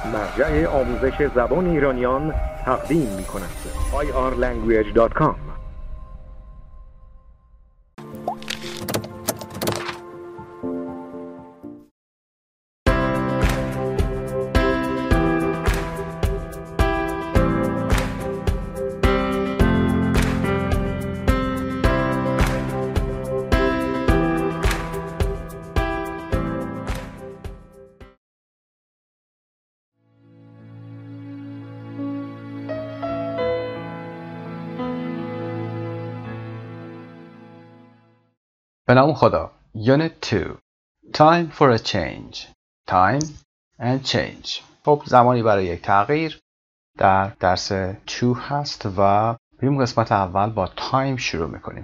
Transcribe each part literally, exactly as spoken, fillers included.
مرجع آموزش زبان ایرانیان تقدیم می کند. آی آر لنگویج دات کام. به نام خدا. Unit two. Time for a change. Time and change. خب زمانی برای یک تغییر در درس two هست و بریم قسمت اول با time شروع میکنیم.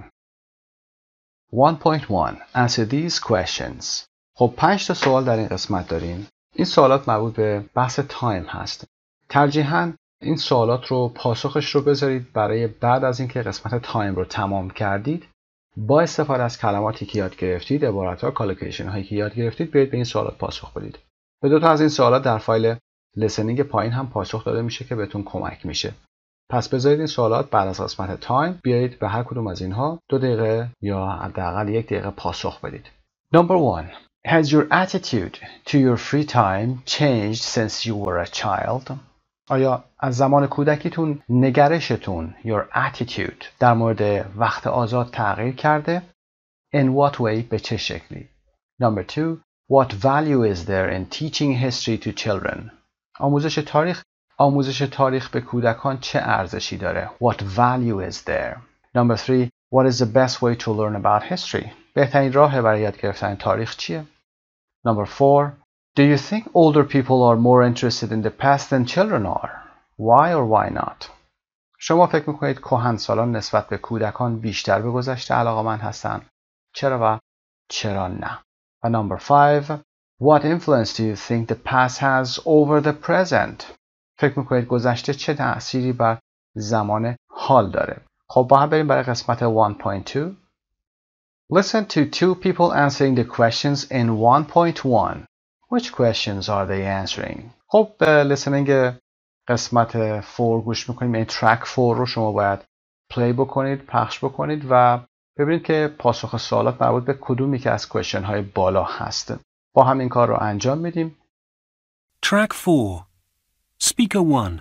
one point one. Answer these questions. خب پنج تا سوال در این قسمت داریم. این سوالات مربوط به بحث تایم هست. ترجیحاً این سوالات رو پاسخش رو بذارید برای بعد از اینکه قسمت تایم رو تمام کردید، با استفاده از کلماتی که یاد گرفتید، عبارت‌ها، کالوکیشن هایی که یاد گرفتید، بیاید به این سوالات پاسخ بدید. به دو تا از این سوالات در فایل لسنینگ پایین هم پاسخ داده میشه که بهتون کمک میشه. پس بذارید این سوالات بعد از قسمت تایم بیایید به هر کدوم از اینها دو دقیقه یا حداقل یک دقیقه پاسخ بدید. Number one. Has your attitude to your free time changed since you were a child? آیا از زمان کودکیتون نگرشتون your attitude در مورد وقت آزاد تغییر کرده؟ In what way؟ به چه شکلی؟ Number two. What value is there in teaching history to children? آموزش تاریخ آموزش تاریخ به کودکان چه ارزشی داره؟ What value is there? Number three. What is the best way to learn about history? بهترین راه برای یاد گرفتن تاریخ چیه؟ Number four. Do you think older people are more interested in the past than children are? Why or why not? شما فکر میکنید کهنسالان نسبت به کودکان بیشتر به گذشته علاقه‌مند هستند؟ چرا و چرا نه؟ و number five. What influence do you think the past has over the present? فکر میکنید گذشته چه تأثیری بر زمان حال داره؟ خب با هم بریم برای قسمت one point two. Listen to two people answering the questions in one point one. Which questions are they answering? خب به لسنینگ قسمت four گوش میکنیم. این track four رو شما باید پلی بکنید، پخش بکنید و ببینید که پاسخ سوالات مربوط به کدومی که از کوئسچن های بالا هست. با هم این کار رو انجام میدیم. Track four. Speaker one.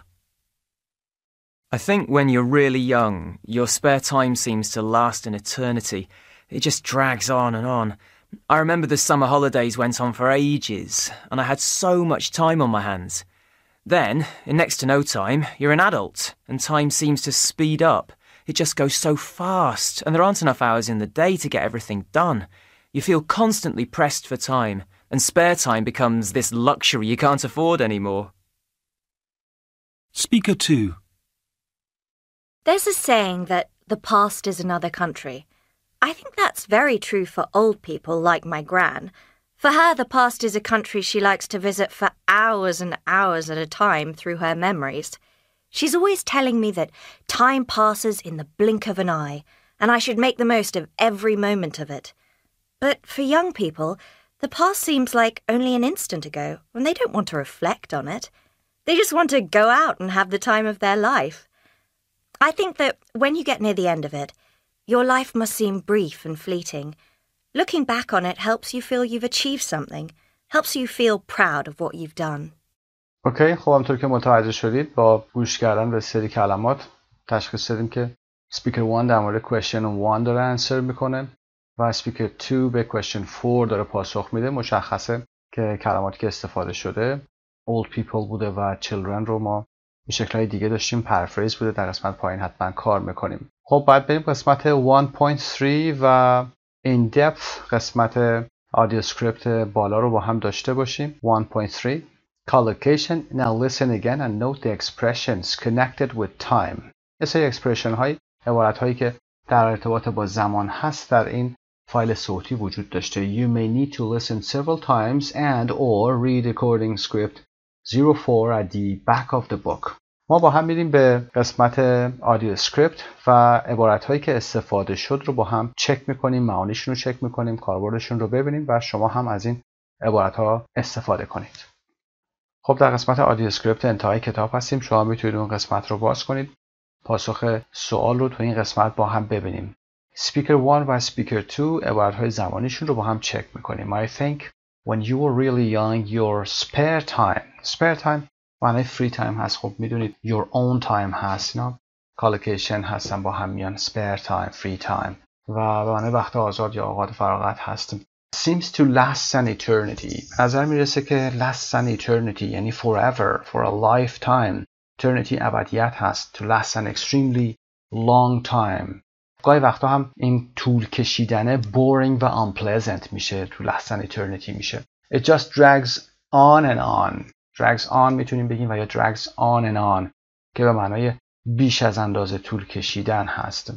I think when you're really young, your spare time seems to last an eternity. It just drags on and on. I remember the summer holidays went on for ages, and I had so much time on my hands. Then, in next to no time, you're an adult, and time seems to speed up. It just goes so fast, and there aren't enough hours in the day to get everything done. You feel constantly pressed for time, and spare time becomes this luxury you can't afford anymore. Speaker two. There's a saying that the past is another country. I think that's very true for old people like my gran. For her, the past is a country she likes to visit for hours and hours at a time through her memories. She's always telling me that time passes in the blink of an eye, and I should make the most of every moment of it. But for young people, the past seems like only an instant ago, and they don't want to reflect on it. They just want to go out and have the time of their life. I think that when you get near the end of it, your life must seem brief and fleeting. Looking back on it helps you feel you've achieved something, helps you feel proud of what you've done. اوکی، خب همونطور که متوجه شدید با گوش کردن به سری کلمات تشخیص دادیم که speaker one در مورد question one داره answer میکنه و speaker two به question four داره پاسخ میده. مشخصه که کلماتی که استفاده شده old people بوده و children رو ما به شکل‌های دیگه داشتیم. پرفریز بوده. در قسمت پایین حتما کار میکنیم. خب باید بریم قسمت one point three و in depth قسمت audio script بالا رو با هم داشته باشیم. one point three. Collocation. Now listen again and note the expressions connected with time. یه سری expression های عبارت هایی که در ارتباط با زمان هست در این فایل صوتی وجود داشته. You may need to listen several times and or read recording script zero four at the back of the book. ما با هم میریم به قسمت آدیو اسکریپت و عبارت هایی که استفاده شد رو با هم چک میکنیم، معانیشون رو چک میکنیم، کاربردشون رو ببینیم و شما هم از این عبارت ها استفاده کنید. خب در قسمت آدیو اسکریپت انتهای کتاب هستیم. شما میتونید اون قسمت رو باز کنید. پاسخ سوال رو تو این قسمت با هم ببینیم. Speaker one و Speaker two عبارت‌های زمانیشون رو با هم چک میکنیم. I think when you were really young your spare time spare time معنی free time هست. خب میدونید your own time هست. اینا کالوکیشن هستن با هم میان. spare time free time و به معنی وقت آزاد یا اوقات فراغت هست. seems to last an eternity. نظر میرسه که last an eternity یعنی forever for a lifetime. eternity ابدیت هست. to last an extremely long time. گاهی وقتا هم این طول کشیدنه boring و unpleasant میشه. to last an eternity میشه. it just drags on and on. drags on میتونیم بگیم و یا drags on and on که به معنای بیش از اندازه طول کشیدن هست.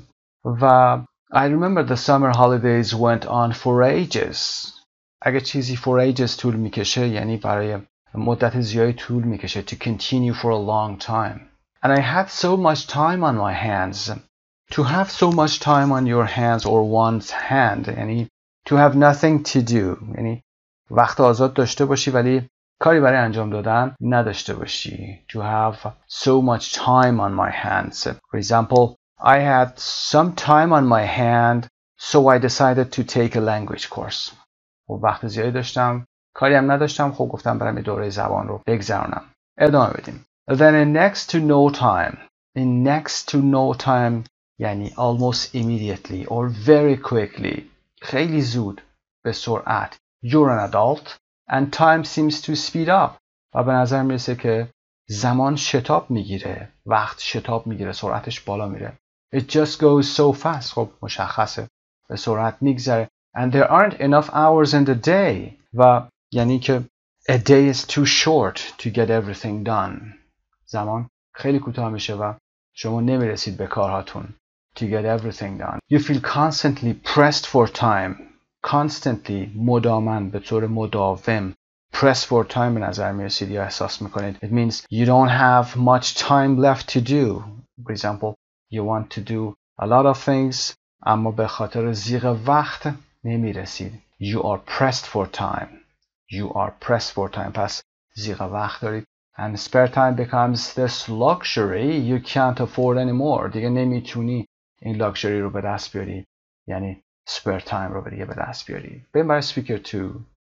و I remember the summer holidays went on for ages. اگه چیزی for ages طول میکشه یعنی برای مدت زیادی طول میکشه. to continue for a long time. And I had so much time on my hands. To have so much time on your hands or one's hand یعنی to have nothing to do یعنی وقت آزاد داشته باشی ولی کاری برای انجام دادن نداشته باشی. To have so much time on my hands. For example, I had some time on my hand so I decided to take a language course. خب وقت زیادی داشتم کاری هم نداشتم خب گفتم برم این دوره زبان رو بگذرونم. ادامه بدیم. Then in next to no time. In next to no time یعنی almost immediately or very quickly. خیلی زود به سرعت. You're an adult and time seems to speed up. و به نظر میرسه که زمان شتاب میگیره. وقت شتاب میگیره. سرعتش بالا میره. It just goes so fast. خب مشخصه. به سرعت میگذره. And there aren't enough hours in the day. و یعنی که a day is too short to get everything done. زمان خیلی کوتاه میشه و شما نمیرسید به کارهاتون. To get everything done. You feel constantly pressed for time. Constantly مداماً به طور مداوم pressed for time به نظر میرسید یا احساس میکنید. It means you don't have much time left to do. For example, you want to do a lot of things اما به خاطر ضیق وقت نمیرسید. You are pressed for time. You are pressed for time. پس ضیق وقت دارید. And spare time becomes this luxury you can't afford anymore. دیگه نمیتونی این luxury رو به دست بیاری. یعنی spare time رو به دیگه به دست بیاری. بریم برای speaker two.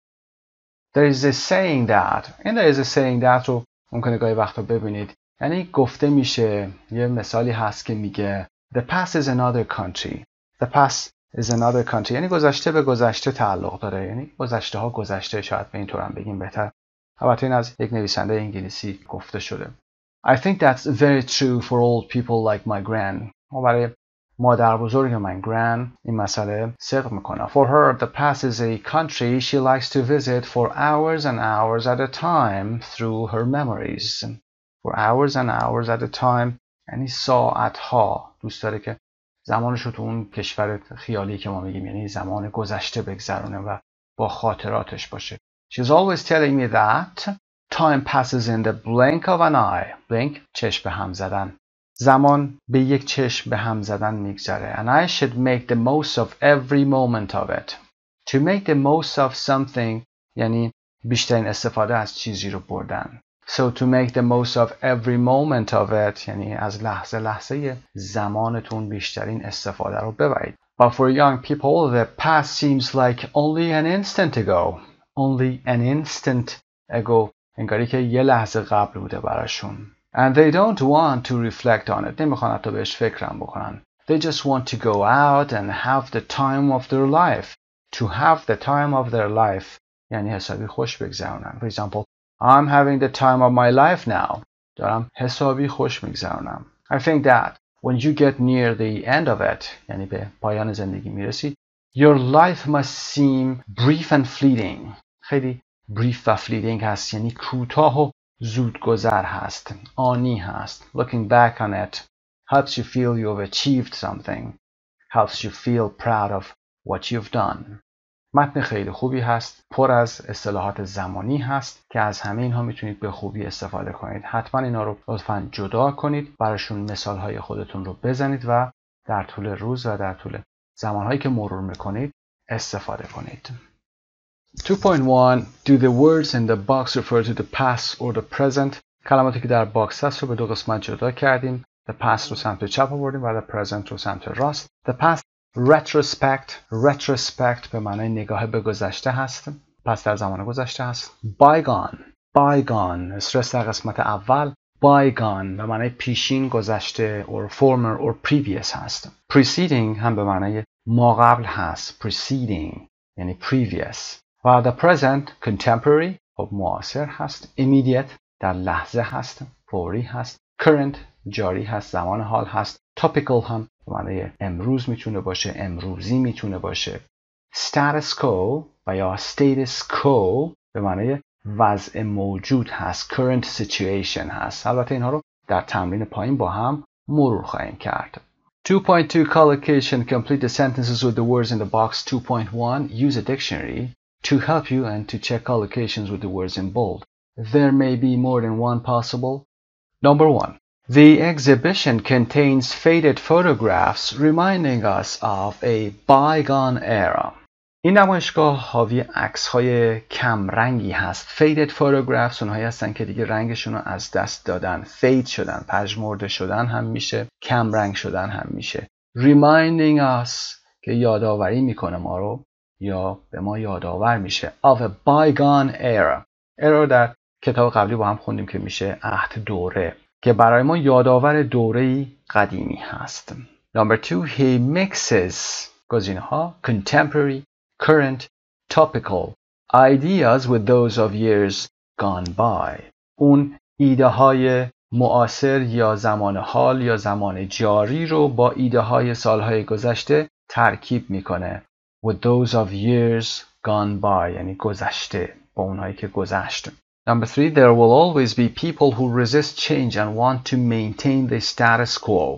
There is a saying that. این there is a saying that رو ممکنه گاهی وقتا ببینید. یعنی گفته میشه یه مثالی هست که میگه The past is another country. The past is another country. یعنی گذشته به گذشته تعلق داره. یعنی گذشته ها گذشته شاید به این طور هم بگیم بهتر. البته این از یک نویسنده انگلیسی گفته شده. I think that's very true for old people like my gran. ما برای مادر بزرگ من gran این مسئله صدق میکنه. For her the past is a country she likes to visit for hours and hours at a time through her memories. For hours and hours at a time یعنی ساعت ها دوست داره که زمانش رو تو اون کشور خیالی که ما میگیم یعنی زمان گذشته بگذرونه و با خاطراتش باشه. She's always telling me that time passes in the blink of an eye. Blink چشم به هم زدن. زمان به یک چشم به هم زدن میگذره. And I should make the most of every moment of it. To make the most of something یعنی بیشترین استفاده از چیزی رو بردن. So to make the most of every moment of it یعنی از لحظه لحظه زمانتون بیشترین استفاده رو ببرید. But for young people the past seems like only an instant ago. Only an instant ago انگاری که یه لحظه قبل بوده براشون. And they don't want to reflect on it. نمیخوان حتی بهش فکرم بکنن. They just want to go out and have the time of their life. To have the time of their life یعنی حسابی خوش بگذرونن. For example, I'm having the time of my life now. دارم حسابی خوش میگذرونم. I think that when you get near the end of it یعنی به پایان زندگی میرسید your life must seem brief and fleeting. خیلی brief و fleeting هست یعنی کوتاه و زودگذر هست. آنی هست. Looking back on it helps you feel you've achieved something. Helps you feel proud of what you've done. متن خیلی خوبی هست. پر از اصطلاحات زمانی هست که از همه اینها میتونید به خوبی استفاده کنید. حتما اینا رو لطفاً جدا کنید. براشون مثالهای خودتون رو بزنید و در طول روز و در طول زمانهایی که مرور میکنید استفاده کنید. two point one Do the words in the box refer to the past or the present؟ کلماتی که در باکس هست رو به دو قسمت جدا کردیم. The past رو سمت چپ آوردیم و the present رو سمت راست. The past retrospect retrospect به معنای نگاه به گذشته هست. پس در زمان گذشته هست. Bygone bygone استرس در قسمت اول. Bygone به معنای پیشین گذشته or former or previous هست. Preceding هم به معنای ما قبل هست. Preceding یعنی previous. و the present contemporary خب معاصر هست. Immediate در لحظه هست. فوری هست. Current جاری هست. زمان حال هست. Topical هم به معنای امروز میتونه باشه. امروزی میتونه باشه. Status quo و یا status quo به معنای وضع موجود هست. Current situation هست. البته اینها رو در تمرین پایین با هم مرور خواهیم کرد. two point two Collocation. Complete the sentences with the words in the box. two point one Use a dictionary to help you and to check collocations with the words in bold. There may be more than one possible. Number one. The exhibition contains faded photographs reminding us of a bygone era. این نمایشگاه حاوی عکس‌های کم رنگی هست. Faded photographs اونهایی هستن که دیگه رنگشون رو از دست دادن. Fade شدن، پژمرده شدن هم میشه، کم رنگ شدن هم میشه. Reminding us که یادآوری میکنه ما رو یا به ما یادآور میشه. Of a bygone era. era در کتاب قبلی با هم خوندیم که میشه عهد دوره که برای ما یادآور دوره‌ای قدیمی هست. Number two. He mixes گزینه ها contemporary current, topical ideas with those of years gone by. اون ایده های معاصر یا زمان حال یا زمان جاری رو با ایده های سالهای گذشته ترکیب میکنه. With those of years gone by یعنی گذشته با اونهایی که گذشت. Number three. There will always be people who resist change and want to maintain the status quo.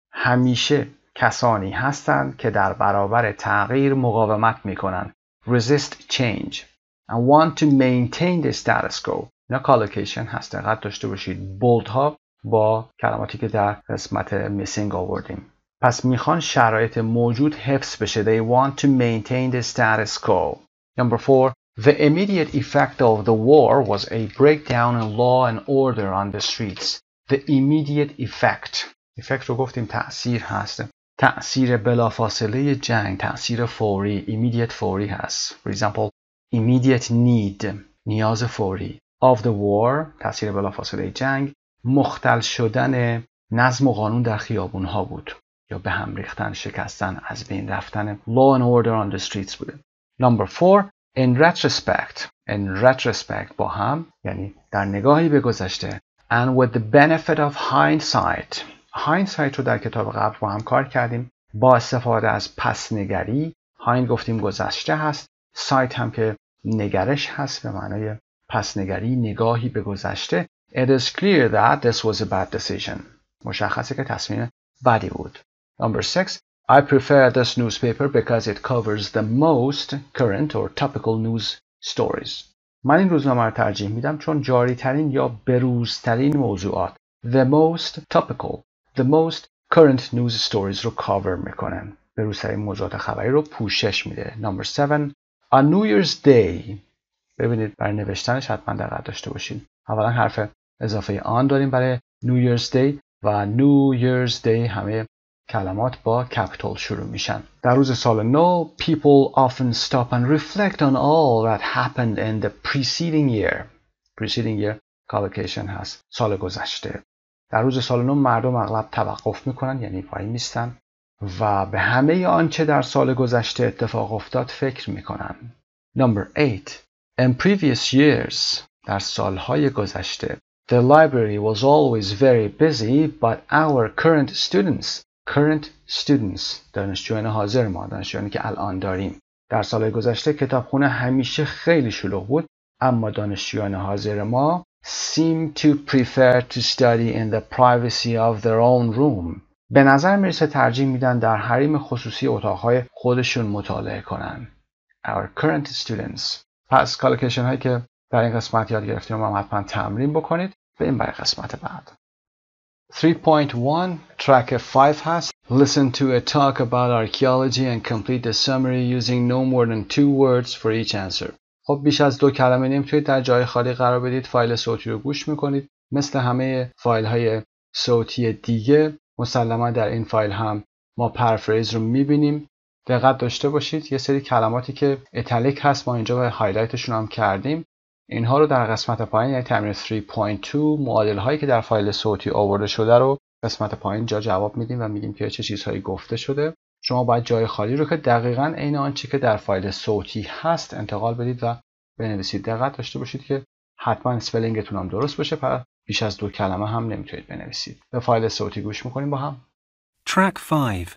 همیشه کسانی هستند که در برابر تغییر مقاومت میکنن. Resist change and want to maintain the status quo. اینا collocation هست. دقت داشته باشید. bold ها با کلماتی که در قسمت missing آوردیم. پس میخوان شرایط موجود حفظ بشه. They want to maintain the status quo. Number four. The immediate effect of the war was a breakdown in law and order on the streets. The immediate effect. effect رو گفتیم تأثیر هست. تأثیر بلافاصله جنگ، تأثیر فوری، immediate فوری هست. For example, immediate need نیاز فوری. Of the war تأثیر بلافاصله جنگ، مختل شدن نظم و قانون در خیابون ها بود یا به هم ریختن، شکستن، از بین رفتن. Law and order on the streets بوده. Number four. In retrospect in retrospect با هم یعنی در نگاهی به گذشته. And with the benefit of hindsight hindsight رو در کتاب قبل با هم کار کردیم با استفاده از پسنگری. hind گفتیم گذشته هست. sight هم که نگرش هست به معنای پسنگری، نگاهی به گذشته. It is clear that this was a bad decision. مشخصه که تصمیم بدی بود. Number six. I prefer this newspaper because it covers the most current or topical news stories. من این روزنامه رو ترجیح میدم چون جاری ترین یا بروزترین موضوعات the most topical the most current news stories رو cover میکنن. بروزترین موضوعات خبری رو پوشش میده. Number seven. On New Year's Day. ببینید برای نوشتنش حتما دقت داشته باشید. اولا حرف اضافه آن داریم برای New Year's Day و New Year's Day همه کلمات با کپیتال شروع میشن. در روز سال نو people often stop and reflect on all that happened in the preceding year. preceding year collocation هست. سال گذشته. در روز سال نو مردم اغلب توقف میکنن یعنی وای میستن و به همه آنچه در سال گذشته اتفاق افتاد فکر میکنن. Number eight. In previous years در سالهای گذشته the library was always very busy but our current students current students دانشجویان حاضر ما دانشجویانی که الان داریم در سال گذشته کتابخونه همیشه خیلی شلوغ بود اما دانشجویان حاضر ما seem to prefer to study in the privacy of their own room. به نظر میرسه ترجیح میدن در حریم خصوصی اتاقهای خودشون مطالعه کنن. Our current students. پس کالوکیشن هایی که در این قسمت یاد گرفتیم رو هم حتما تمرین بکنید. بریم برای قسمت بعد. three point one track five هست. Listen to a talk about archaeology and complete the summary using no more than two words for each answer. خب بیش از دو کلمه نمیتونید در جای خالی قرار بدید. فایل صوتی رو گوش میکنید. مثل همه فایل های صوتی دیگه مسلما در این فایل هم ما پرفریز رو میبینیم. دقت داشته باشید یه سری کلماتی که ایتالیک هست ما اینجا به هایلایتشون هم کردیم. اینها رو در قسمت پایین یعنی تمرین سه پوینت دو معادل هایی که در فایل صوتی آورده شده رو قسمت پایین جا جواب میدیم و میگیم که چه چیزهایی گفته شده. شما باید جای خالی رو که دقیقاً عین آنچه که در فایل صوتی هست انتقال بدید و بنویسید. دقت داشته باشید که حتما اسپلینگتون هم درست باشه. پس بیش از دو کلمه هم نمیتونید بنویسید. به فایل صوتی گوش میکنیم با هم. Track five.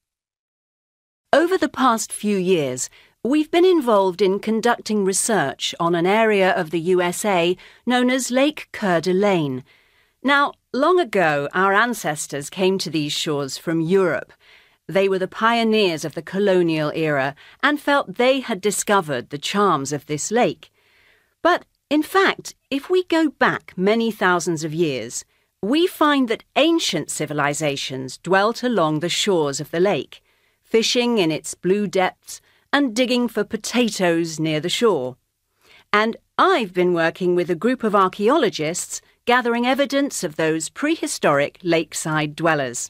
Over the past few years, we've been involved in conducting research on an area of the U S A known as Lake Coeur d'Alene. Now, long ago, our ancestors came to these shores from Europe. They were the pioneers of the colonial era and felt they had discovered the charms of this lake. But, in fact, if we go back many thousands of years, we find that ancient civilizations dwelt along the shores of the lake, fishing in its blue depths and digging for potatoes near the shore. And I've been working with a group of archaeologists gathering evidence of those prehistoric lakeside dwellers.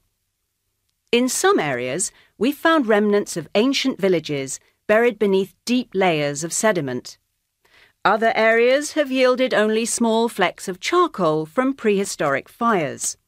In some areas, we've found remnants of ancient villages buried beneath deep layers of sediment. Other areas have yielded only small flecks of charcoal from prehistoric fires.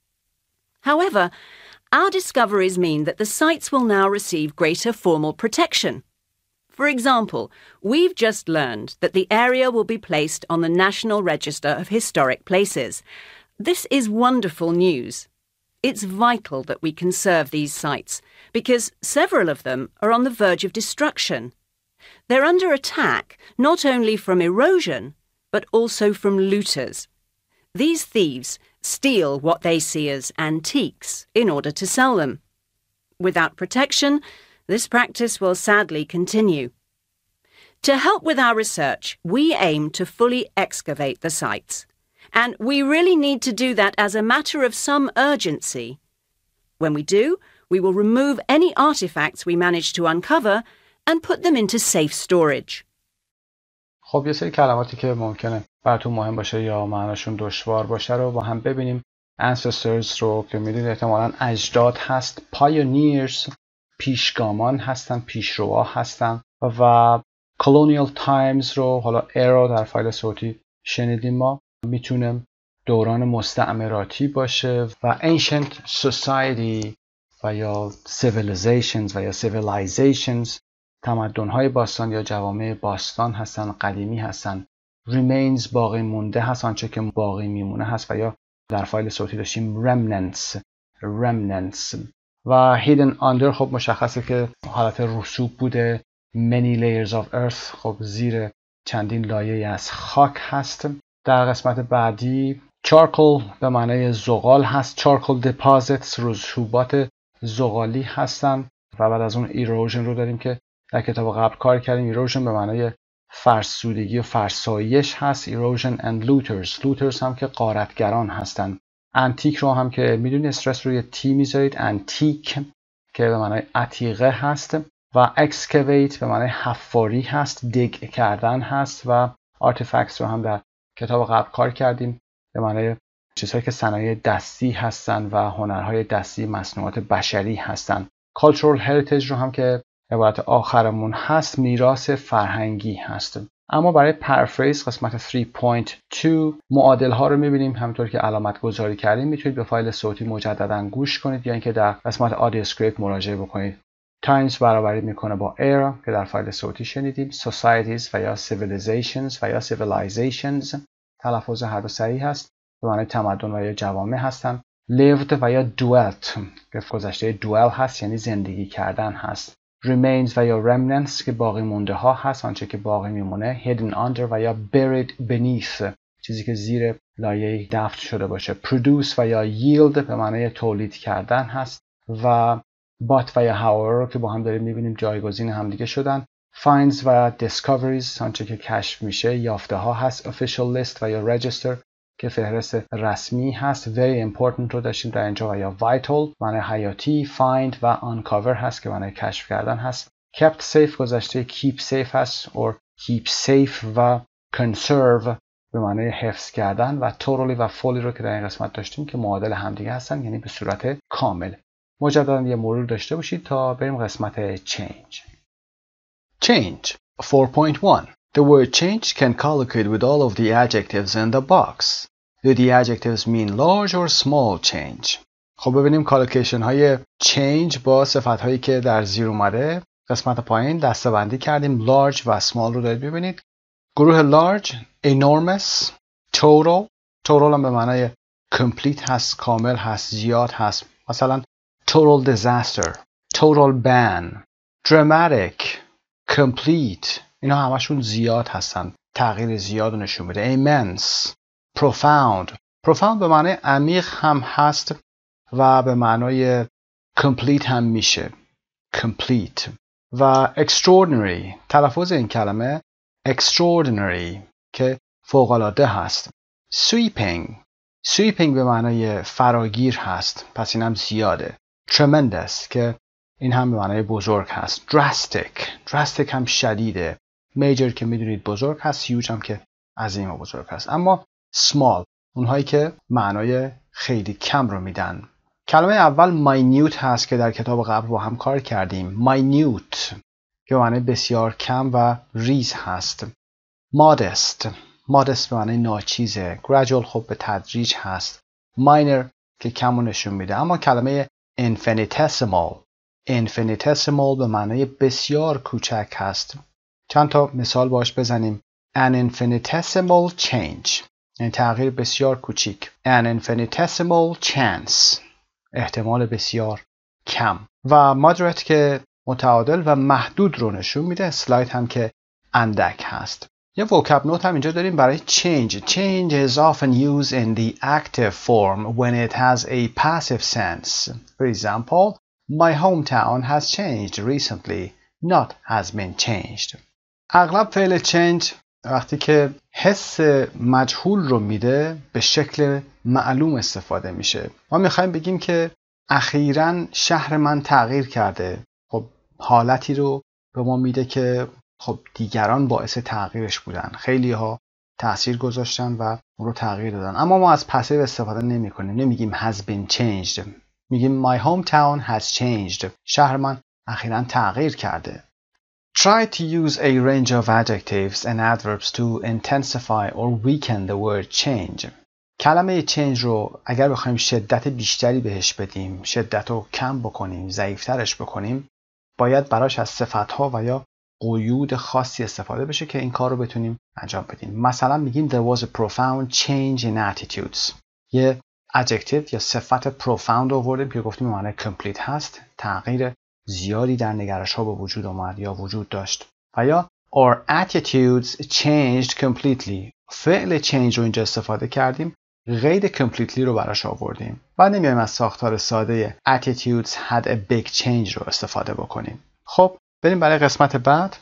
However, our discoveries mean that the sites will now receive greater formal protection. For example, we've just learned that the area will be placed on the National Register of Historic Places. This is wonderful news. It's vital that we conserve these sites because several of them are on the verge of destruction. They're under attack not only from erosion, but also from looters. These thieves steal what they see as antiques in order to sell them. Without protection, this practice will sadly continue. To help with our research, we aim to fully excavate the sites. And we really need to do that as a matter of some urgency. When we do, we will remove any artifacts we manage to uncover and put them into safe storage. خب یه سری کلماتی که ممکنه براتون مهم باشه یا معناشون دشوار باشه رو با هم ببینیم. ancestors رو که میدونید احتمالاً اجداد هست. pioneers پیشگامان هستن، پیشروا هستن. و colonial times رو حالا era در فایل صوتی شنیدیم ما میتونه دوران مستعمراتی باشه. و ancient society و یا civilizations و یا civilizations تمدن‌های باستان یا جوامع باستان هستن، قدیمی هستن. remains باقی مونده هست، آنچه که باقی میمونه هست. و یا در فایل صوتی داشتیم remnants remnants و hidden under خب مشخصه که حالت رسوب بوده. many layers of earth خب زیر چندین لایه از خاک هست. در قسمت بعدی charcoal به معنای زغال هست. charcoal deposits رسوبات زغالی هستن. و بعد از اون erosion رو داریم که در کتاب قبل کار کردیم. erosion به معنای فرسودگی و فرسایش هست. erosion and looters looters هم که غارتگران هستن. antique رو هم که میدونید استرس روی تی میذارید. antique که به معنای عتیقه هست. و excavate به معنای حفاری هست، دیگ کردن هست. و artifacts رو هم در کتاب قبل کار کردیم به معنای چیزهایی که صنایع دستی هستن و هنرهای دستی، مصنوعات بشری هستن. cultural heritage رو هم که عبارت آخرمون هست، میراث فرهنگی هست. اما برای پرفریز قسمت سه پوینت دو معادل ها رو میبینیم. همونطور که علامت گذاری کردیم میتونید به فایل صوتی مجددا گوش کنید یا اینکه در قسمت آدیو اسکریپت مراجعه بکنید. times برابری میکنه با era که در فایل صوتی شنیدیم. societies و یا civilizations و یا civilizations تلفظ هر دو صحیح هست، به معنی تمدن و یا جوامع هستن. lived و یا dwelt که گذشته dwell هست یعنی زندگی کردن هست. remains و یا remnants که باقی مونده ها هست، آنچه که باقی میمونه. hidden under و یا buried beneath چیزی که زیر لایه دفن شده باشه. produce و یا yield به معنی تولید کردن هست. و but و یا however که با هم داریم میبینیم جایگزین همدیگه شدن. finds و discoveries آنچه که کشف میشه، یافته ها هست. official list و یا register که فهرست رسمی هست. very important رو داشتیم در اینجا و یا vital معنی حیاتی. find و uncover هست که معنی کشف کردن هست. kept safe گذشته keep safe هست or keep safe و conserve به معنای حفظ کردن و totally و fully رو که در این قسمت داشتیم که معادل همدیگه هستن، یعنی به صورت کامل. مجددا یه مرور داشته باشید تا بریم قسمت change. Change four point one. The word change can collocate with all of the adjectives in the box. Do the adjectives mean large or small change? خب ببینیم کالوکیشن های change با صفت هایی که در زیر اومده. قسمت پایین دسته بندی کردیم. large و small رو دارید ببینید. گروه large enormous total total هم به معنای complete هست، کامل هست، زیاد هست. مثلا total disaster total ban dramatic complete اینا همشون زیاد هستن، تغییر زیاد رو نشون میده. immense profound profound به معنای عمیق هم هست و به معنای complete هم میشه complete. و extraordinary تلفظ این کلمه extraordinary که فوق‌العاده هست. sweeping sweeping به معنای فراگیر هست، پس این هم زیاده. tremendous که این هم به معنای بزرگ هست. drastic drastic هم شدیده. major که میدونید بزرگ هست، huge هم که عظیم و بزرگ هست. اما small اونهایی که معنای خیلی کم رو میدن. کلمه اول minute هست که در کتاب قبل با هم کار کردیم. minute که معنی بسیار کم و ریز هست. modest modest به معنی ناچیزه. gradual خب به تدریج هست. minor که کم رو نشون میده. اما کلمه infinitesimal infinitesimal به معنی بسیار کوچک هست. چند تا مثال باش بزنیم. an infinitesimal change یعنی تغییر بسیار کوچیک. an infinitesimal chance احتمال بسیار کم. و moderate که متعادل و محدود رو نشون میده. slight هم که اندک هست. یه vocab note هم اینجا داریم برای change. change is often used in the active form when it has a passive sense. For example, my hometown has changed recently, not has been changed. اغلب فعل change وقتی که حس مجهول رو میده به شکل معلوم استفاده میشه. ما میخوایم بگیم که اخیراً شهر من تغییر کرده. خب حالتی رو به ما میده که خب دیگران باعث تغییرش بودن. خیلی ها تأثیر گذاشتن و اون رو تغییر دادن. اما ما از پسیو استفاده نمی کنیم. نمیگیم has been changed. میگیم my hometown has changed. شهر من اخیراً تغییر کرده. Try to use a range of adjectives and adverbs to intensify or weaken the word change. کلمه change رو اگر بخوایم شدت بیشتری بهش بدیم، شدت رو کم بکنیم، ضعیفترش بکنیم، باید براش از صفتها و یا قیود خاصی استفاده بشه که این کار رو بتونیم انجام بدیم. مثلا میگیم there was a profound change in attitudes. یه adjective یا صفت profound آوردیم که گفتیم معنی complete هست. تغییر زیادی در نگرش ها به وجود آمد یا وجود داشت. و یا our attitudes changed completely. فعل change رو اینجا استفاده کردیم. قید completely رو براش آوردیم. بعد نمیایم از ساختار ساده attitudes had a big change رو استفاده بکنیم. خب بریم برای قسمت بعد.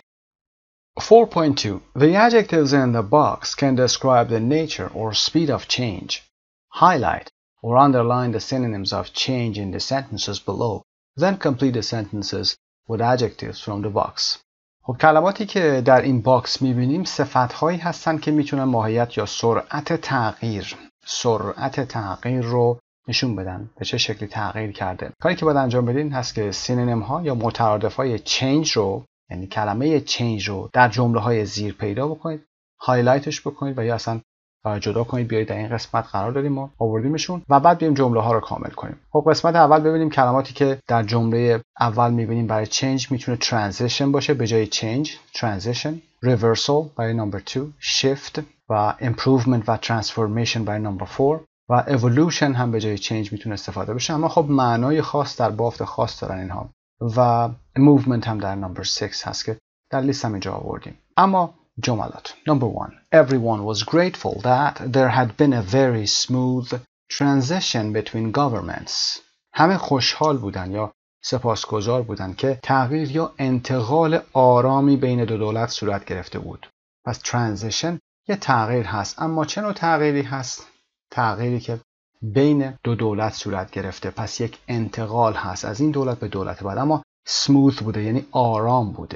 four point two. The adjectives in the box can describe the nature or speed of change. Highlight or underline the synonyms of change in the sentences below. Then complete the sentences with adjectives from the box. خب کلماتی که در این باکس میبینیم صفت‌هایی هستن که میتونن ماهیت یا سرعت تغییر سرعت تغییر رو نشون بدن. به چه شکلی تغییر کرده. کاری که باید انجام بدین هست که سینونیم ها یا مترادف های change رو، یعنی کلمه change رو در جمله های زیر پیدا بکنید، هایلایتش بکنید و یا اصلا جدا کنید، بیایید در این قسمت قرار دادیم و آوردیمشون و بعد بیایم جمله ها رو کامل کنیم. خب قسمت اول ببینیم کلماتی که در جمله اول میبینیم برای change میتونه transition باشه به جای change، transition، reversal برای number two، shift و improvement و transformation برای number four و evolution هم به جای change میتونه استفاده بشه. اما خب معنای خاص در بافت خاص دارن اینها. و movement هم در number six هست که در لیست هم اینجا آوردیم. اما جملات. Number one. Everyone was grateful that there had been a very smooth transition between governments. همه خوشحال بودن یا سپاسگزار بودن که تغییر یا انتقال آرامی بین دو دولت صورت گرفته بود. پس transition یه تغییر هست. اما چه نوع تغییری هست؟ تغییری که بین دو دولت صورت گرفته. پس یک انتقال هست از این دولت به دولت بعد. اما smooth بوده یعنی آرام بوده.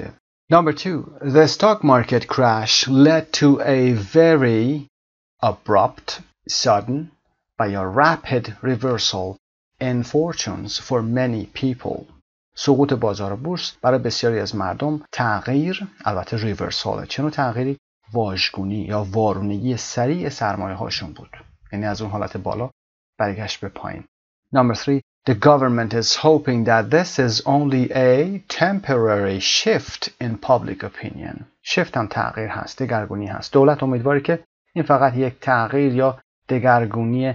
Number two, the stock market crash led to a very abrupt, sudden, by a rapid reversal in fortunes for many people. سقوط بازار بورس برای بسیاری از مردم تغییر، البته ریورسال، چه نوع تغییری؟ واژگونی یا وارونگی سریع سرمایه هاشون بود. یعنی از اون حالت بالا برگشت به پایین. Number three, the government is hoping that this is only a temporary shift in public opinion. shift هم تغییر هست، دگرگونی هست. دولت امیدواره که این فقط یک تغییر یا دگرگونی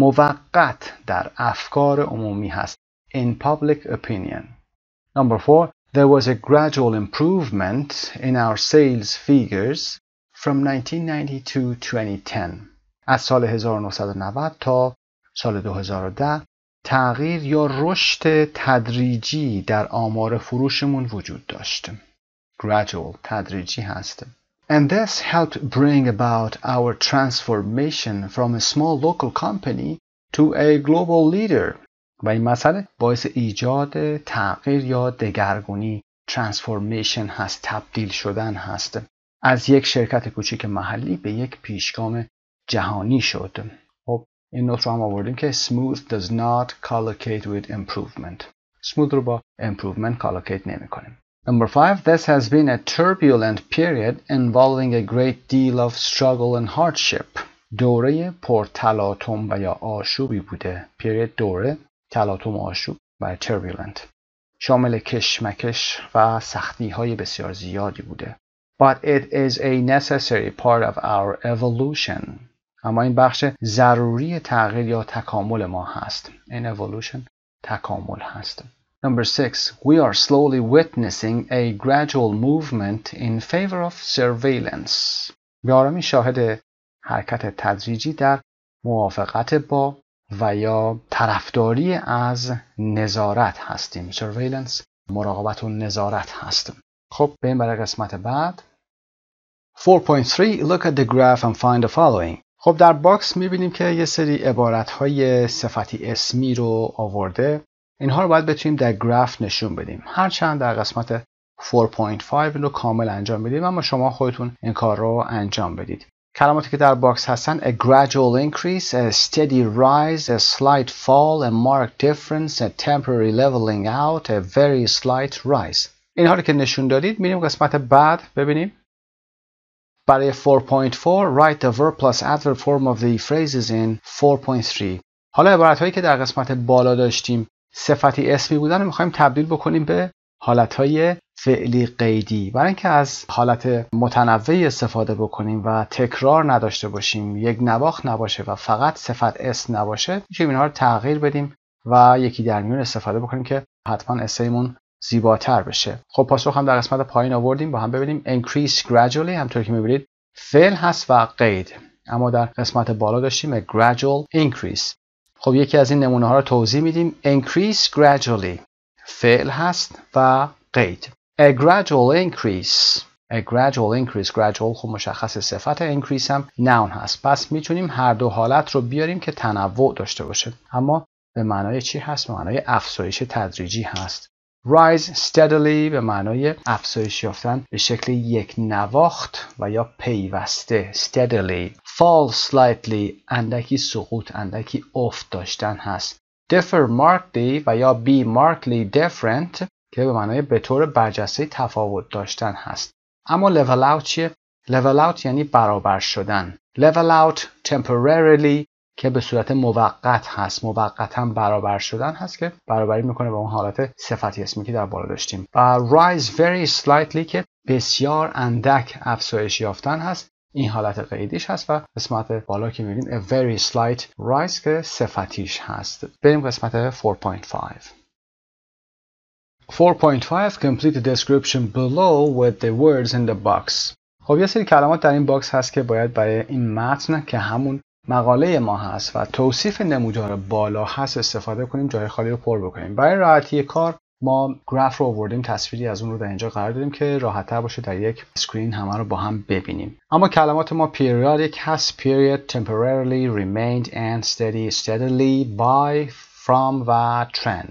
موقت در افکار عمومی هست. In public opinion. Number four, there was a gradual improvement in our sales figures from nineteen ninety to twenty ten. از سال هزار و نهصد و نود تا سال دو هزار و ده تغییر یا رشد تدریجی در آمار فروشمون وجود داشت. Gradual، تدریجی هست. And this helped bring about our transformation from a small local company to a global leader. و این مسئله باعث ایجاد تغییر یا دگرگونی transformation هست، تبدیل شدن هست. از یک شرکت کوچیک محلی به یک پیشگام جهانی شد. خب این نوت رو هم آوردیم که smooth does not collocate with improvement. smooth رو با improvement collocate نمی کنیم. Number five, this has been a turbulent period involving a great deal of struggle and hardship. دوره پرتلاطم و یا آشوبی بوده. period دوره تلاطم و آشوب و turbulent. شامل کشمکش و سختی های بسیار زیادی بوده. But it is a necessary part of our evolution. اما این بخش ضروری تغییر یا تکامل ما هست. In evolution تکامل هست. Number six, we are slowly witnessing a gradual movement in favor of surveillance. به آرامی شاهد حرکت تدریجی در موافقت با و یا طرفداری از نظارت هستیم. surveillance مراقبت و نظارت هست. خب بریم برای قسمت بعد. four point three, look at the graph and find the following. خب در باکس میبینیم که یه سری عبارتهای صفتی اسمی رو آورده. اینها رو باید بتونیم در گراف نشون بدیم. هرچند در قسمت four point five این رو کامل انجام بدیم، اما شما خودتون این کار رو انجام بدید. کلماتی که در باکس هستن a gradual increase, a steady rise, a slight fall, a marked difference, a temporary leveling out, a very slight rise. اینها رو که نشون دادید میریم قسمت بعد ببینیم. برای four point four, write the verb plus adverb form of the phrases in four point three. حالا عبارت هایی که در قسمت بالا داشتیم صفتی اسمی بودن رو میخوایم تبدیل بکنیم به حالتهای فعلی قیدی. برای اینکه از حالت متنوعی استفاده بکنیم و تکرار نداشته باشیم، یک نواخت نباشه و فقط صفت اسم نباشه، میتونیم اینها رو تغییر بدیم و یکی در میون استفاده بکنیم که حتما اسیمون زیباتر بشه. خب پاسخ هم در قسمت پایین آوردیم، با هم ببینیم. increase gradually همطور که میبینید فعل هست و قید، اما در قسمت بالا داشتیم a gradual increase. خب یکی از این نمونه ها رو توضیح میدیم. increase gradually فعل هست و قید. a gradual increase a gradual increase gradual خب مشخص صفت increase هم noun هست، پس میتونیم هر دو حالت رو بیاریم که تنوع داشته باشه، اما به معنای چی هست؟ به معنای افزایش تدریجی هست. rise steadily به معنای افزایش یافتن به شکل یک نواخت و یا پیوسته steadily. fall slightly اندکی سقوط، اندکی افت داشتن هست. differ markedly و یا be markedly different که به معنای به طور برجسته تفاوت داشتن هست. اما level out چیه؟ level out یعنی برابر شدن. level out temporarily که به صورت موقت هست، موقتا برابر شدن هست که برابری میکنه با اون حالت صفتی اسمی که در بالا داشتیم. و rise very slightly که بسیار اندک افزایش یافتن هست، این حالت قیدیش هست و قسمت بالا که میبینیم a very slight rise که صفتیش هست. بریم قسمت four point five. four point five complete the description below with the words in the box. خب یه سری کلمات در این باکس هست که باید برای این متن که همون مقاله ما هست و توصیف نمودار بالا هست استفاده کنیم، جای خالی رو پر بکنیم. برای راحتی کار ما گراف رو آوردیم، تصویری از اون رو در اینجا قرار دادیم که راحت‌تر باشه در یک اسکرین همه رو با هم ببینیم. اما کلمات ما periodic هست، period, temporarily, remained and steady, steadily, by, from و trend.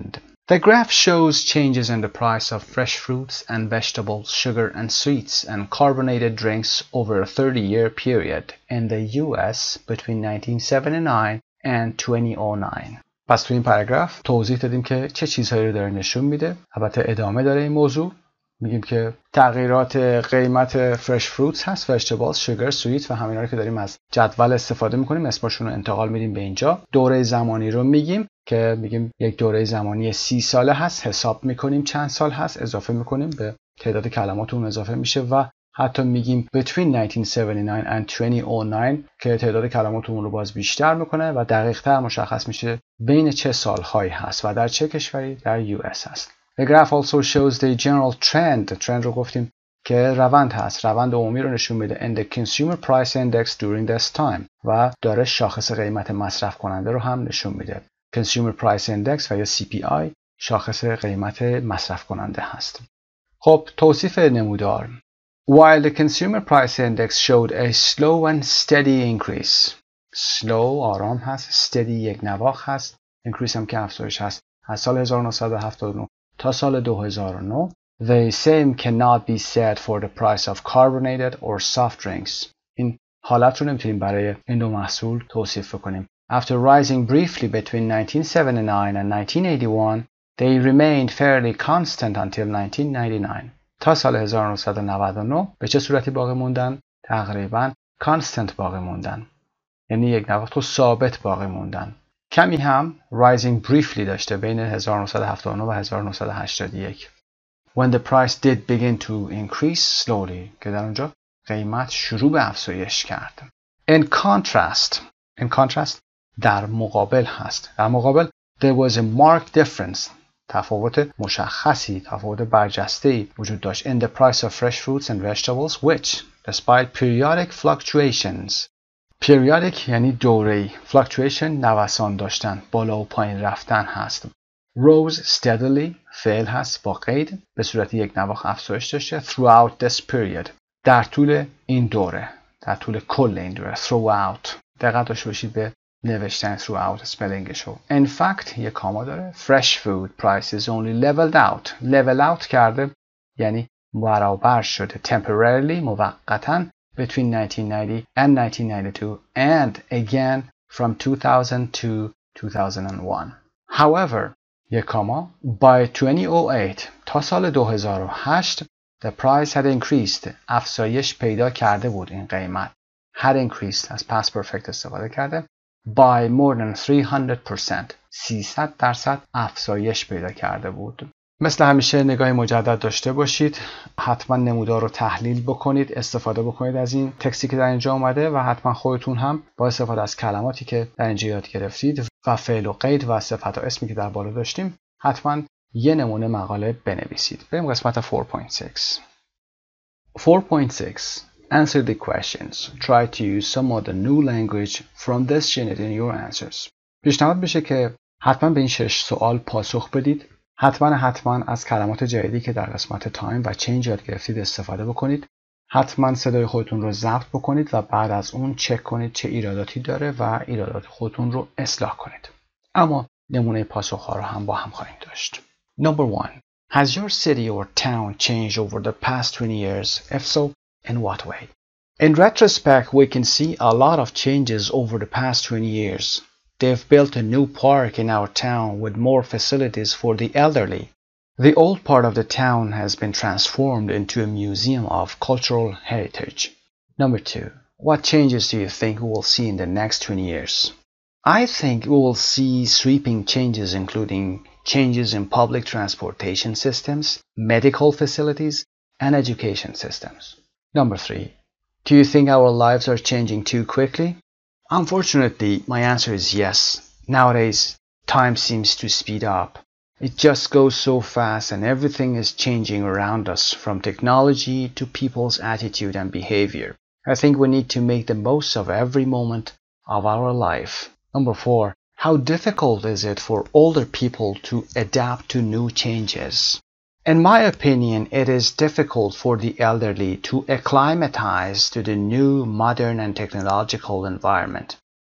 The graph shows changes in the price of fresh fruits and vegetables, sugar and sweets, and carbonated drinks over a thirty-year period in the U S between nineteen seventy-nine and twenty oh nine. پس تو این پاراگراف توضیح دادیم که چه چیزهایی رو داره نشون میده. البته ادامه داره این موضوع. میگیم که تغییرات قیمت فرش فروتس هست، وجتبلز، شوگر، سویت و همینا رو که داریم از جدول استفاده میکنیم اسمشون رو انتقال میدیم به اینجا. دوره زمانی رو میگیم که میگیم یک دوره زمانی سی ساله هست، حساب میکنیم چند سال هست، اضافه میکنیم به تعداد کلمات اون اضافه میشه و حتی میگیم between nineteen seventy-nine and twenty oh nine که تعداد کلمات اون رو باز بیشتر میکنه و دقیق تر مشخص میشه بین چه سالهایی هست و در چه کشوری در یو اس هست. The graph also shows the general trend. trend رو گفتیم که روند هست. روند عمومی رو نشون میده. And the consumer price index during this time. و داره شاخص قیمت مصرف کننده رو هم نشون میده. Consumer price index و یا سی پی آی شاخص قیمت مصرف کننده هست. خب توصیف نمودار. While the consumer price index showed a slow and steady increase. slow آرام هست. steady یک نواخت هست. increase هم که افزایش هست. از سال هزار و نهصد و هفتاد و نه تا سال دو هزار و نه. The same cannot be said for the price of carbonated or soft drinks. این حالت رو نمیتونیم برای این دو محصول توصیف کنیم. After rising briefly between nineteen seventy-nine and nineteen eighty-one, they remained fairly constant until nineteen ninety-nine. تا سال هزار و نهصد و نود و نه به چه صورتی باقی موندن؟ تقریباً constant باقی موندن. یعنی یک نواخت و ثابت باقی موندن. کمی هم rising briefly داشته بین هزار و نهصد و هفتاد و نه و هزار و نهصد و هشتاد و یک. When the price did begin to increase slowly که در اونجا قیمت شروع به افزایش کرد. In contrast, in contrast در مقابل هست. در مقابل there was a marked difference. تفاوت مشخصی، تفاوت برجسته‌ای وجود داشت in the price of fresh fruits and vegetables which despite periodic fluctuations. periodic یعنی دوره‌ای. fluctuation نوسان داشتن، بالا و پایین رفتن هست. rose steadily فعل هست با قید به صورت یک نواخت افزایش داشته throughout this period در طول این دوره، در طول کل این دوره. throughout دقت داشته باشید به نوشتن throughout spellingش رو. in fact یک کاما داره. fresh food prices only leveled out. level out کرده یعنی برابر شده temporarily موقتاً between nineteen ninety and nineteen ninety-two and again from two thousand to two thousand one. However, یک کاما by twenty oh eight تا سال دو هزار و هشت the price had increased. افزایش پیدا کرده بود این قیمت. had increased از past perfect استفاده کرده. by more than three hundred percent. سیصد درصد افزایش پیدا کرده بود. مثل همیشه نگاه مجدد داشته باشید. حتما نمودار رو تحلیل بکنید. استفاده بکنید از این تکستی که در اینجا اومده و حتما خودتون هم با استفاده از کلماتی که در اینجا یاد گرفتید و فعل و قید و صفت و اسمی که در بالا داشتیم حتما یه نمونه مقاله بنویسید. بریم قسمت four point six. four point six. Answer the questions. Try to use some of the new language from this unit in your answers. پیشنهاد میشه که حتما به این شش سوال پاسخ بدید. حتما حتما از کلمات جدیدی که در قسمت تایم و چینج یاد گرفتید استفاده بکنید. حتما صدای خودتون رو ضبط بکنید و بعد از اون چک کنید چه ایراداتی داره و ایرادات خودتون رو اصلاح کنید. اما نمونه پاسخ‌ها رو هم با هم خواهیم داشت. Number one. Has your city or town changed over the past twenty years? If so, in what way? In retrospect, we can see a lot of changes over the past twenty years. They've built a new park in our town with more facilities for the elderly. The old part of the town has been transformed into a museum of cultural heritage. Number two. What changes do you think we will see in the next twenty years? I think we will see sweeping changes including changes in public transportation systems, medical facilities, and education systems. Number three. Do you think our lives are changing too quickly? Unfortunately, my answer is yes. Nowadays, time seems to speed up. It just goes so fast and everything is changing around us from technology to people's attitude and behavior. I think we need to make the most of every moment of our life. Number four. How difficult is it for older people to adapt to new changes? In my opinion, it is difficult for the elderly to acclimatize to the new, modern and technological environment.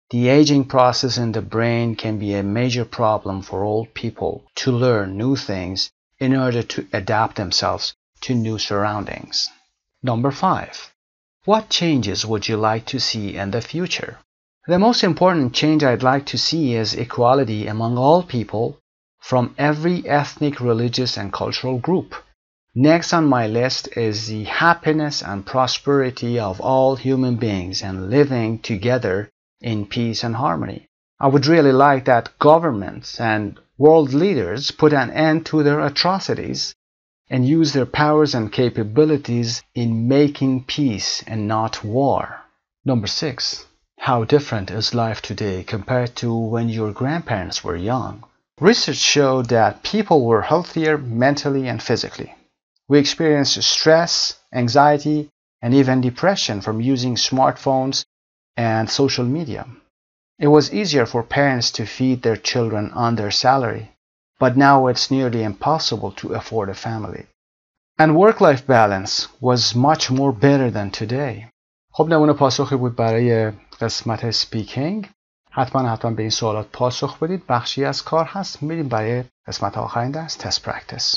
The aging process in the brain can be a major problem for old people to learn new things in order to adapt themselves to new surroundings. Number five. What changes would you like to see in the future? The most important change I'd like to see is equality among all people from every ethnic, religious, and cultural group. Next on my list is the happiness and prosperity of all human beings and living together in peace and harmony. I would really like that governments and world leaders put an end to their atrocities and use their powers and capabilities in making peace and not war. Number six. How different is life today compared to when your grandparents were young? Research showed that people were healthier mentally and physically. We experienced stress, anxiety, and even depression from using smartphones and social media. It was easier for parents to feed their children on their salary, but now it's nearly impossible to afford a family. And work-life balance was much more better than today. خب نمونه پاسخی بود برای قسمت سپیکینگ. حتما حتما به این سوالات پاسخ بدید. بخشی از کار هست. میریم برای قسمت آخرین درس test practice.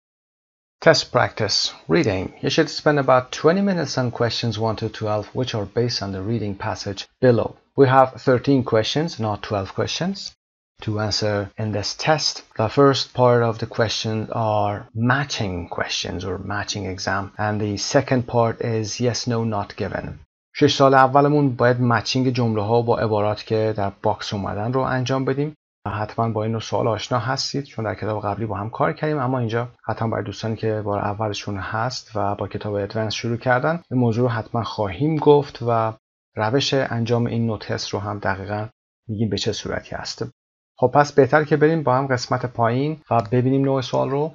Test practice. Reading. You should spend about twenty minutes on questions one to twelve, which are based on the reading passage below. We have thirteen questions, not twelve questions, to answer in this test. The first part of the questions are matching questions or matching exam, and the second part is yes, no, not given. شش سال اولمون باید مچینگ جمله ها با عبارات که در باکس اومدن رو انجام بدیم. حتما با این سوال آشنا هستید چون در کتاب قبلی با هم کار کردیم، اما اینجا حتما برای دوستانی که بار اولشون هست و با کتاب ادوانس شروع کردن این موضوع رو حتما خواهیم گفت و روش انجام این نوع تست رو هم دقیقاً میگیم به چه صورتی هست. خب پس بهتر که بریم با هم قسمت پایین و ببینیم نوع سوال رو.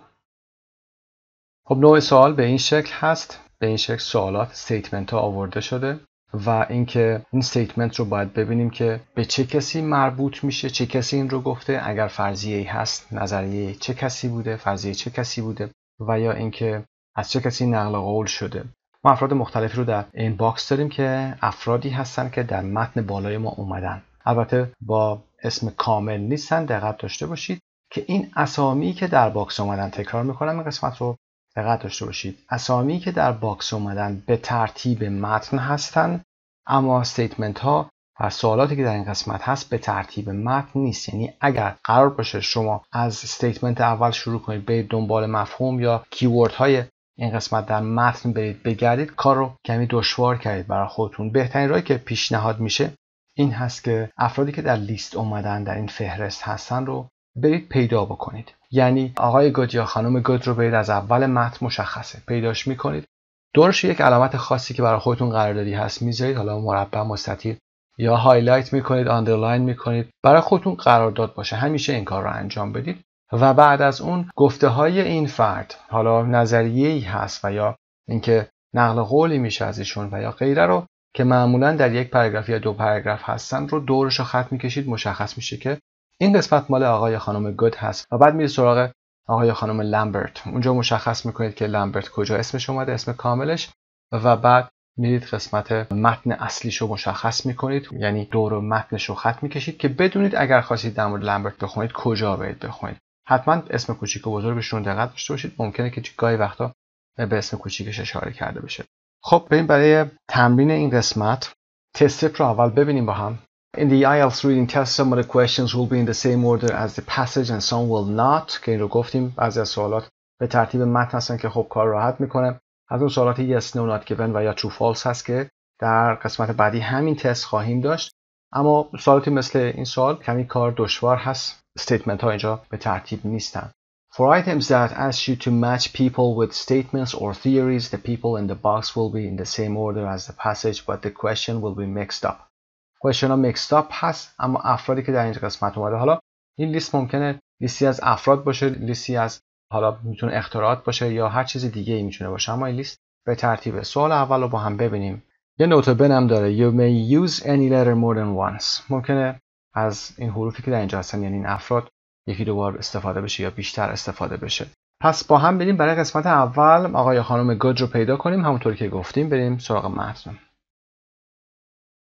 خب نوع سوال به این شکل هست. به این شکل سوالات استیتمنت ها آورده شده و اینکه این استیتمنت رو باید ببینیم که به چه کسی مربوط میشه، چه کسی این رو گفته، اگر فرضیه هست نظریه چه کسی بوده، فرضیه چه کسی بوده و یا اینکه از چه کسی نقل قول شده. ما افراد مختلفی رو در این باکس داریم که افرادی هستن که در متن بالای ما اومدن. البته با اسم کامل نیستن. دقت داشته باشید که این اسامی که در باکس اومدن، تکرار میکنم این قسمت رو، دقت داشته باشید اسامی که در باکس اومدن به ترتیب متن هستن، اما استیتمنت ها و سوالاتی که در این قسمت هست به ترتیب متن نیست. یعنی اگر قرار باشه شما از استیتمنت اول شروع کنید برید دنبال مفهوم یا کیورد های این قسمت در متن برید بگردید، کار رو کمی دشوار کردید برای خودتون. بهترین راهی که پیشنهاد میشه این هست که افرادی که در لیست اومدن در این فهرست هستن رو برید پیدا بکنید. یعنی آقای گود یا خانم گود رو برید از اول متن مشخصه پیداش میکنید، دورش یک علامت خاصی که برای خودتون قراردادی هست میذارید، حالا مربع، مستطیل یا هایلایت میکنید، آندرلاین میکنید، برای خودتون قرارداد باشه. همیشه این کار رو انجام بدید و بعد از اون گفته های این فرد، حالا نظریه‌ای هست و یا اینکه نقل قولی میشه از ایشون و یا غیره رو که معمولا در یک پاراگراف یا دو پاراگراف هستن رو دورش رو خط میکشید. مشخص میشه که این قسمت مال آقای خانم گود هست و بعد میرید سراغ آقای خانم لمبرت. اونجا مشخص میکنید که لمبرت کجا اسمش اومده، اسم کاملش، و بعد میرید قسمت متن اصلیش رو مشخص میکنید، یعنی دور متنش رو خط میکشید که بدونید اگر خواستید در مورد لمبرت بخونید کجا باید بخونید. حتما اسم کوچیک و بزرگشون دقت داشته باشید. ممکنه که گاهی وقتا به اسم کوچیکش اشاره کرده بشه. خب بریم برای تمرین این قسمت. تست رو اول ببینیم با هم. In the آی ال تی reading test, some of the questions will be in the same order as the passage and some will not. که این رو گفتیم بعضی از سوالات به ترتیب متن هستن که خب کار راحت میکنه. از اون سوالات yes, no, not given و یا true false هست که در قسمت بعدی همین تست خواهیم داشت. اما سوالاتی مثل این سوال کمی کار دشوار هست. استیتمنت ها اینجا به ترتیب نیستن. For items that ask you to match people with statements or theories, the people in the box will be in the same order as the passage, but the question will be mixed up. question ها mixed up هست، اما افرادی که در این قسمت اومده، حالا این لیست ممکنه لیستی از افراد باشه، لیستی از حالا میتونه اختراعات باشه یا هر چیز دیگه ای میتونه باشه، اما این لیست به ترتیبه. سوال اول رو با هم ببینیم. یه نوت بنم داره You may use any letter more than once. ممکنه از این حروفی که در اینجا هستن یعنی این افراد یکی دو بار استفاده بشه یا بیشتر استفاده بشه. پس با هم بریم برای قسمت اول آقای خانم گود رو پیدا کنیم. همونطوری که گفتیم بریم سراغ متن.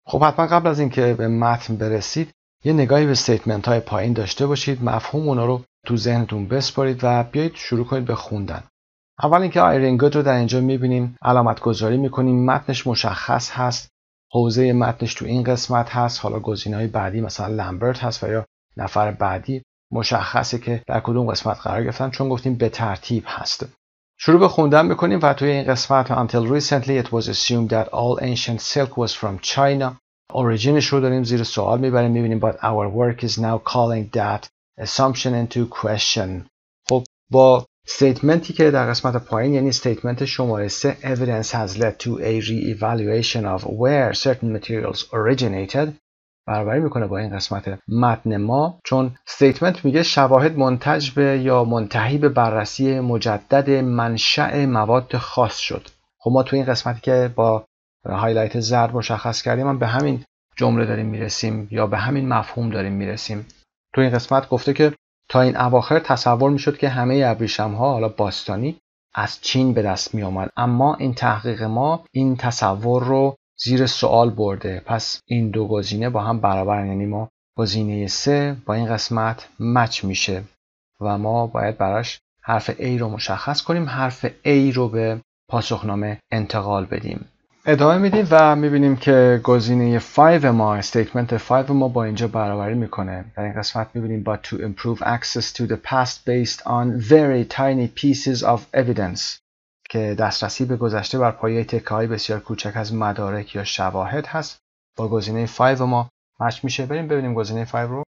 خب حتما قبل از اینکه به متن برسید یه نگاهی به استیتمنت های پایین داشته باشید، مفهوم اونا رو تو ذهنتون بسپارید و بیایید شروع کنید به خوندن. اول اینکه آیرین گود رو در اینجا می‌بینیم، علامت گذاری می‌کنیم، متنش مشخص هست، حوزه متنش تو این قسمت هست. حالا گزینه‌های بعدی مثلا لمبرت هست و یا نفر بعدی مشخصه که در کدوم قسمت قرار گرفتن، چون گفتیم به ترتیب هست. شروع به خوندن می‌کنیم و توی این قسمت until recently it was assumed that all ancient silk was from China. اوریجینش رو داریم زیر سوال میبریم، می‌بینیم but our work is now calling that assumption into question. خب با استیتمنتی که در قسمت پایین یعنی استیتمنت شماره سه evidence has led to a re-evaluation of where certain materials originated برابری میکنه با این قسمت متن ما، چون استیتمنت میگه شواهد منتج به یا منتهی به بررسی مجدد منشأ مواد خاص شد. خب ما تو این قسمتی که با هایلایت زرد مشخص کردیم هم به همین جمله داریم میرسیم یا به همین مفهوم داریم میرسیم. تو این قسمت گفته که تا این اواخر تصور میشد که همه ابریشم‌ها حالا باستانی از چین به دست می آمد، اما این تحقیق ما این تصور رو زیر سوال برده. پس این دو گزینه با هم برابر، یعنی ما گزینه سه با این قسمت مچ میشه و ما باید براش حرف A رو مشخص کنیم، حرف A رو به پاسخنامه انتقال بدیم. ادامه میدیم و میبینیم که گزینه پنج ما، استیتمنت پنج ما با اینجا برابری میکنه. در این قسمت میبینیم but to improve access to the past based on very tiny pieces of evidence که دسترسی به گذشته بر پایه تکه‌های بسیار کوچک از مدارک یا شواهد هست. با گزینه پنج ما مچ میشه. بریم ببینیم گزینه پنج رو.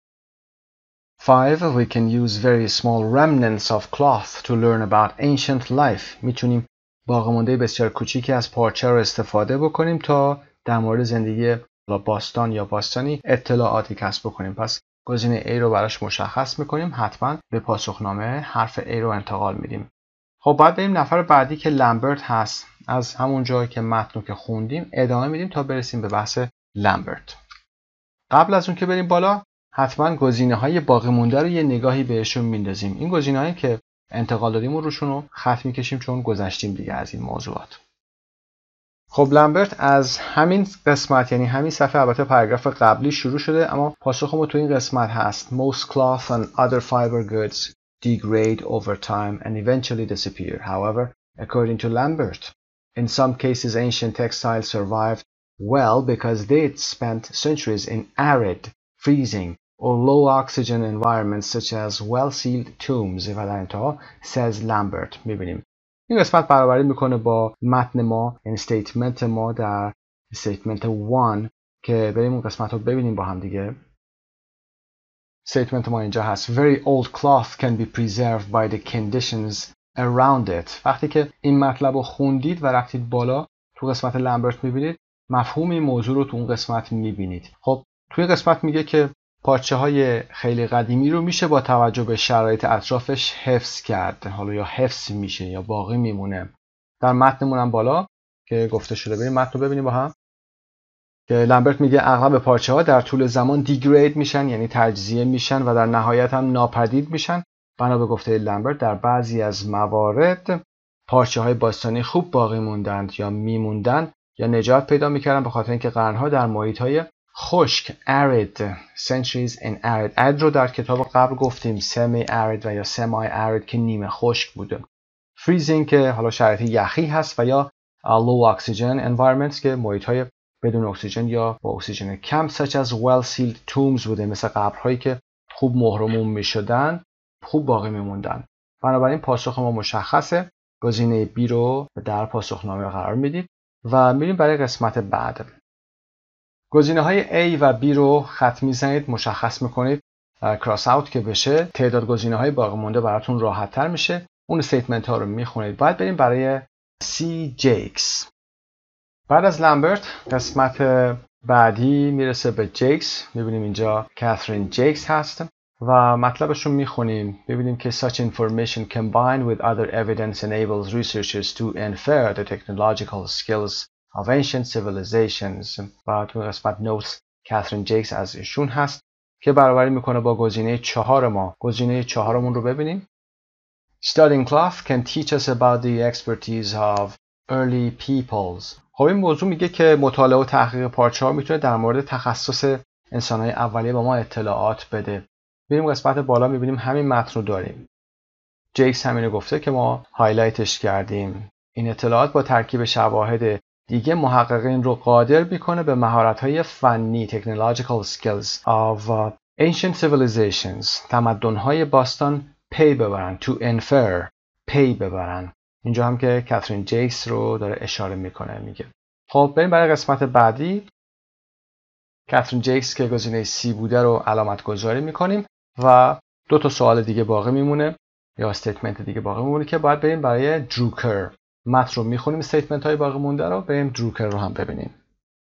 پنج we can use very small remnants of cloth to learn about ancient life. میتونیم باقی مانده بسیار کوچیکی از پارچه رو استفاده بکنیم تا در مورد زندگی باستان یا باستانی اطلاعاتی کسب بکنیم. پس گزینه A رو براش مشخص میکنیم، حتما به پاسخنامه حرف A رو انتقال میدیم. خب بعد بریم نفر بعدی که لمبرت هست. از همون جایی که متن رو که خوندیم ادامه میدیم تا برسیم به بحث لمبرت. قبل از اون که بریم بالا حتما گزینه های باقی مونده رو یه نگاهی بهشون میندازیم. این گزینه هایی که انتقال دادیم و روشون رو خط میکشیم چون گذشتیم دیگه از این موضوعات. خب لمبرت از همین قسمت یعنی همین صفحه، البته پاراگراف قبلی شروع شده اما پاسخ ما تو این قسمت هست. Most cloth and other fiber goods degrade over time and eventually disappear. However, according to Lambert, in some cases ancient textiles survived well because they had spent centuries in arid, freezing or low oxygen environments such as well-sealed tombs. و در انتها says Lambert. میبینیم این قسمت برابری میکنه با متن ما، این استیتمنت ما در استیتمنت یک که بریم اون قسمت رو ببینیم با هم دیگه. استیتمنت ما اینجا هست Very old cloth can be preserved by the conditions around it. وقتی که این مطلب رو خوندید و رفتید بالا تو قسمت لمبرت میبینید مفهوم این موضوع رو تو اون قسمت میبینید. خب توی قسمت میگه که پارچه های خیلی قدیمی رو میشه با توجه به شرایط اطرافش حفظ کرد، حالا یا حفظ میشه یا باقی میمونه. در متنمون هم بالا که گفته شده بریم متن رو ببینیم با هم که لمبرت میگه اغلب پارچه ها در طول زمان دیگرید میشن، یعنی تجزیه میشن و در نهایت هم ناپدید میشن. بنا به گفته لمبرت در بعضی از موارد پارچه های باستانی خوب باقی موندند یا میموندند یا نجات پیدا میکردن به خاطر اینکه قرنها در محیط های خشک arid centuries in arid arid رو در کتاب قبل گفتیم semi arid و یا semi arid که نیمه خشک بوده. freezing که حالا شرایط یخی هست و یا low oxygen environments که محیط های بدون اکسیژن یا با اکسیژن کم such as well sealed tombs بوده، مثل قبرهایی که خوب مهرموم میشدن خوب باقی میموندن. بنابراین پاسخ ما مشخصه، گزینه B رو در پاسخنامه قرار میدید و میریم برای قسمت بعد. گزینه های A و B رو خط میزنید، مشخص میکنید کراس اوت که بشه، تعداد گزینه های باقی مونده براتون راحت تر میشه. اون استیتمنت ها رو میخونید. باید بریم برای C جیکس. بعد از لمبرت قسمت بعدی میرسه به جیکس. میبینیم اینجا کاترین جیکس هست و مطلبش رو میخونیم. ببینیم که such information combined with other evidence enables researchers to infer the technological skills of ancient civilizations. و تو قسمت نوتس کاترین جیکس از ایشون هست که برابری میکنه با گزینه چهار ما. گزینه چهارمون رو ببینیم. Studying cloth can teach us about the expertise of early peoples. خب این موضوع میگه که مطالعه و تحقیق پارچه‌ها میتونه در مورد تخصص انسان‌های اولیه به ما اطلاعات بده. میریم قسمت بالا میبینیم همین متن رو داریم. جیکس همینو گفته که ما هایلایتش کردیم. این اطلاعات با ترکیب شواهد دیگه محققین رو قادر میکنه به مهارت‌های فنی technological skills of ancient civilizations تمدن‌های باستان پی ببرن to infer پی ببرن. اینجا هم که کاترین جیکس رو داره اشاره میکنه میگه. خب بریم برای قسمت بعدی. کاترین جیکس که گزینه سی بوده رو علامت گذاری میکنیم و دو تا سوال دیگه باقی میمونه یا استیتمنت دیگه باقی میمونه که باید بریم برای دروکر. متن رو میخونیم، استیتمنت های باقی مونده رو، بریم دروکر رو هم ببینیم.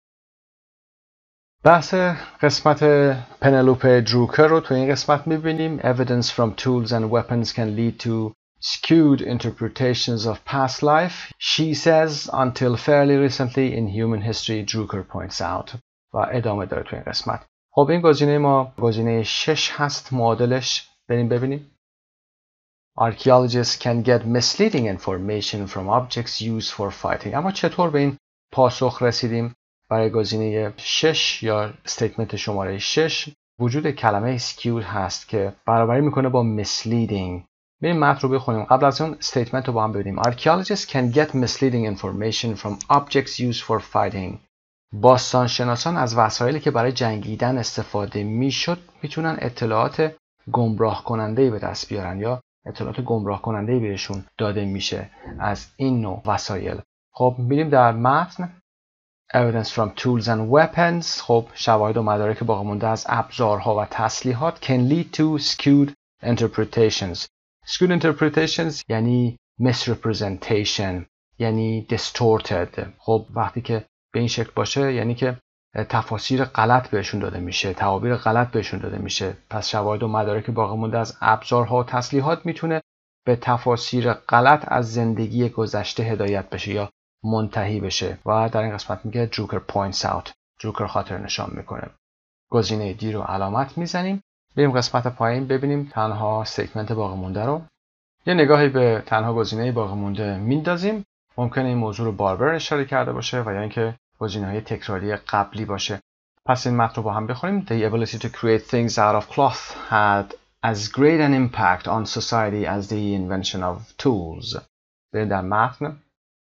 بحث قسمت پنلوپه دروکر رو تو این قسمت میبینیم. Evidence from tools and weapons can lead to skewed interpretations of past life, she says, until fairly recently in human history, Drucker points out. و ادامه داره تو این قسمت. خب این گزینه ما گزینه شش هست، معادلش بریم ببینیم. Archaeologists can get misleading information from objects used for fighting. اما چطور به این پاسخ رسیدیم؟ برای گزینه شش یا استیتمنت شماره شش وجود کلمه skewed هست که برابری میکنه با misleading. بریم متن رو بخونیم. قبل از اون استیتمنت رو با هم ببینیم. Archaeologists can get misleading information from objects used for fighting. باستانشناسان از وسایلی که برای جنگیدن استفاده میشد میتونن اطلاعات گمراه کننده به دست بیارن یا اطلاعات گمراه کننده بهشون داده میشه از این نوع وسایل. خب میریم در متن. Evidence from tools and weapons. خب شواهد و مدارک باقی مونده از ابزارها و تسلیحات can lead to skewed interpretations. Skewed interpretations یعنی misrepresentation، یعنی distorted. خب وقتی که به این شکل باشه یعنی که تفاسیر غلط بهشون داده میشه، تعابیر غلط بهشون داده میشه. پس شواهد و مدارک باقی مونده از ابزارها و تسلیحات میتونه به تفاسیر غلط از زندگی گذشته هدایت بشه یا منتهی بشه. و در این قسمت میگه دروکر points out. دروکر خاطر نشان میکنه. گزینه دی رو علامت میزنیم. بریم قسمت پایین ببینیم تنها استیتمنت باقی مونده رو. یه نگاهی به تنها گزینه باقی مونده میندازیم. ممکنه این موضوع رو باربر اشاره کرده باشه و یا اینکه گزینه‌های تکراری قبلی باشه. پس این متن رو با هم بخونیم. The ability to create things out of cloth had as great an impact on society as the invention of tools. بریم در متن.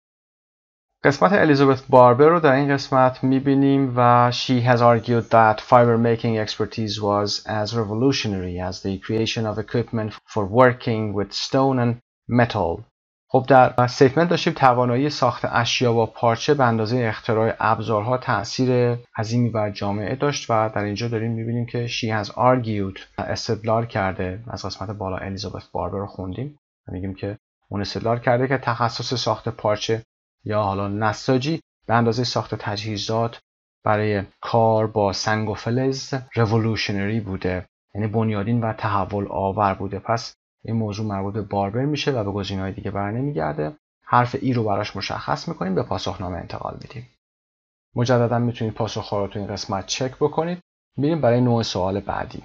قسمت الیزابت باربر رو در این قسمت میبینیم و she has argued that fiber making expertise was as revolutionary as the creation of equipment for working with stone and metal. خب در استیتمنت داشتیم توانایی ساخت اشیا با پارچه به اندازه اختراع ابزارها تأثیر عظیمی بر جامعه داشت و در اینجا داریم میبینیم که she has argued استدلال کرده. از قسمت بالا الیزابت باربر رو خوندیم و میگیم که اون استدلال کرده که تخصص ساخت پارچه یا حالا نساجی به اندازه ساخت تجهیزات برای کار با سنگ و فلز revolutionary بوده، یعنی بنیادین و تحول آور بوده. پس این موضوع مربوط به باربر میشه و به گزینه‌های دیگه برنمیگرده. حرف ای رو براش مشخص میکنیم، به پاسخنامه انتقال میدیم. مجددا میتونید پاسخ‌ها رو تو این قسمت چک بکنید. میریم برای نوع سوال بعدی.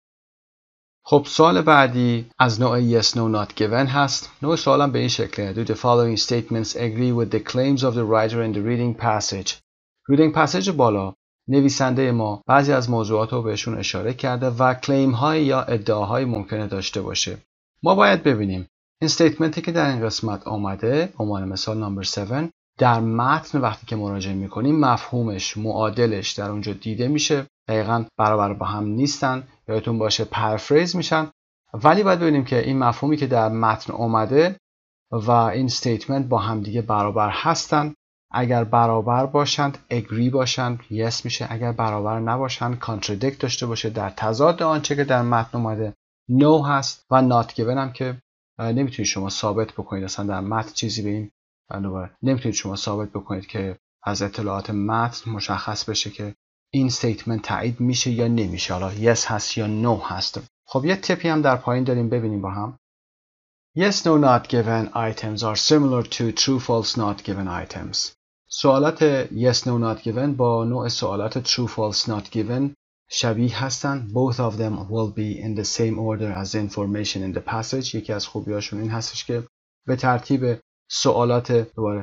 خب سوال بعدی از نوع yes no not given هست. نوع سوالم به این شکله. Do the following statements agree with the claims of the writer in the reading passage? reading passage بالا نویسنده ما بعضی از موضوعات رو بهشون اشاره کرده و کلیم های یا ادعاهای ممکنه داشته باشه. ما باید ببینیم این استیتمنتی که در این قسمت آمده، عنوان مثال نمبر هفت، در متن وقتی که مراجعه میکنیم مفهومش، معادلش در اونجا دیده میشه. دقیقاً برابر با هم نیستن، یادتون باشه پرافریز میشن. ولی باید ببینیم که این مفهومی که در متن آمده و این استیتمنت با هم دیگه برابر هستن. اگر برابر باشند agree باشند yes میشه، اگر برابر نباشند contradict داشته باشه، در تضاد آنچه که در متن اومده no هست و not given هم که نمیتونید شما ثابت بکنید اصلا در متن چیزی به این دوباره نمیتونید شما ثابت بکنید که از اطلاعات متن مشخص بشه که این استیتمنت تایید میشه یا نمیشه، حالا yes هست یا no هست. خب یه تپی هم در پایین داریم ببینیم با هم. Yes no not given items are similar to true false not given items. سوالات yes no not given با نوع سوالات true false not given شبیه هستن. Both of them will be in the same order as the information in the passage. یکی از خوبیاشون این هستش که به ترتیب سوالات دوباره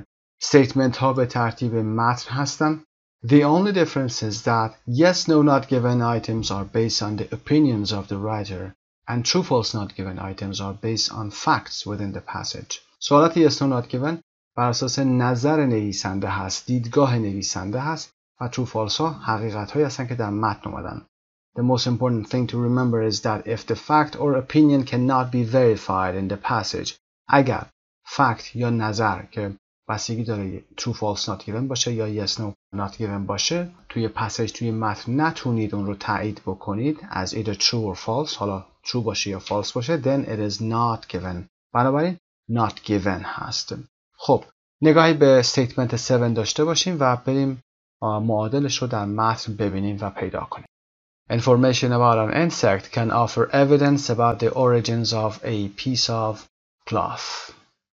statement ها به ترتیب متن هستن. The only difference is that yes, no, not given items are based on the opinions of the writer and true, false, not given items are based on facts within the passage. سوالات yes, no, not given بر اساس نظر نویسنده هست، دیدگاه نویسنده هست و true, false ها حقیقت هایی هستن که در متن اومدن. The most important thing to remember is that if the fact or opinion cannot be verified in the passage, اگر fact یا نظر که بستگی داره true, false, not given باشه یا yes, no, not given باشه توی پسیج توی متن نتونید اون رو تایید بکنید از either true or false، حالا true باشه یا false باشه، then it is not given. بنابراین not given هست. خب نگاهی به statement هفت داشته باشیم و بریم معادلش رو در متن ببینیم و پیدا کنیم. Information about an insect can offer evidence about the origins of a piece of cloth.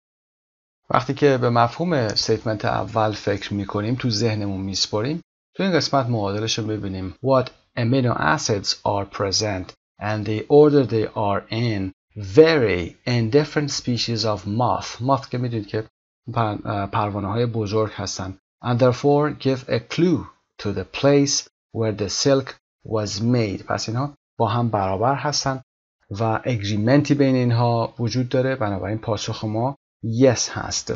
وقتی که به مفهوم استیتمنت اول فکر میکنیم تو ذهنمون میسپاریم تو این قسمت معادلش رو ببینیم. What amino acids are present and the order they are in vary in different species of moth. moth که میدونید که پروانه های بزرگ هستن. And therefore give a clue to the place where the silk was made. پس اینها با هم برابر هستن و اگریمنتی بین اینها وجود داره. بنابراین پاسخ ما yes هست.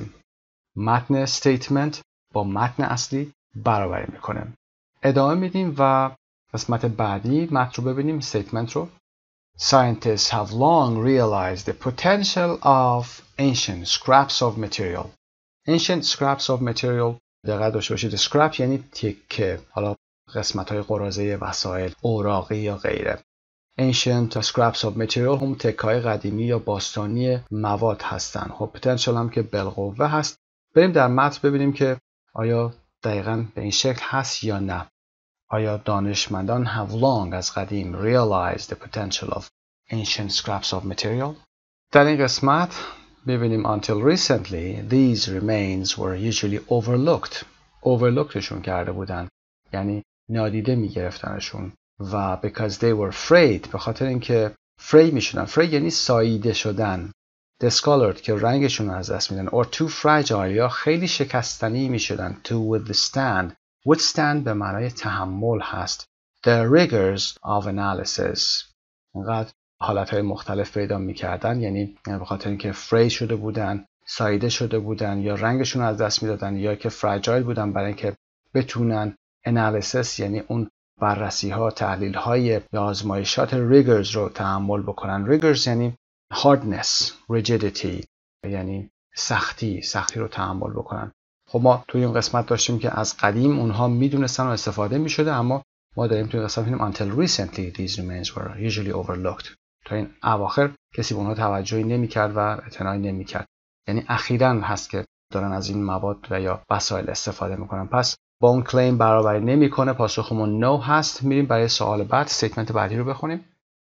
متن استیتمنت با متن اصلی برابری میکنه. ادامه میدیم و قسمت بعدی متن رو ببینیم. استیتمنت رو. Scientists have long realized the potential of ancient scraps of material. Ancient scraps of material دقت داشته باشید. scrap یعنی تکه، حالا قسمت های قراضه وسایل، اوراقی یا غیره. Ancient scraps of material هم تکه‌های قدیمی یا باستانی مواد هستن. خب potential هم که بالقوه هست. بریم در متن ببینیم که آیا دقیقاً به این شکل هست یا نه. آیا دانشمندان have long از قدیم realized the potential of ancient scraps of material؟ در این قسمت ببینیم until recently these remains were usually overlooked. overlookedشون کرده بودن یعنی نادیده میگرفتنشون و because they were frayed به خاطر اینکه fray میشدن. fray یعنی ساییده شدن. discolored که رنگشون رو از دست میدن. or too fragile یا خیلی شکستنی میشدن. to withstand withstand به معنای تحمل هست. the rigors of analysis اینقدر حالتهای مختلف پیدا میکردن یعنی به خاطر اینکه fray شده بودن، ساییده شده بودن یا رنگشون رو از دست میدادن یا که fragile بودن برای اینکه بتونن analysis یعنی اون بررسی ها، تحلیل های یا آزمایشات rigors رو تحمل بکنن. rigors یعنی hardness، rigidity یعنی سختی، سختی رو تحمل بکنن. خب ما توی این قسمت داشتیم که از قدیم اونها میدونستن و استفاده میشده، اما ما داریم توی این قسمت می‌بینیم until recently these remains were usually overlooked. تا این اواخر کسی به اونها توجهی نمی‌کرد و اعتنایی نمی‌کرد. یعنی اخیراً هست که دارن از این مواد و یا وسایل استفاده میکنن. پس با اون کلیم برابری نمیکنه. پاسخمون no هست. میریم برای سوال بعد. استیتمنت بعدی رو بخونیم.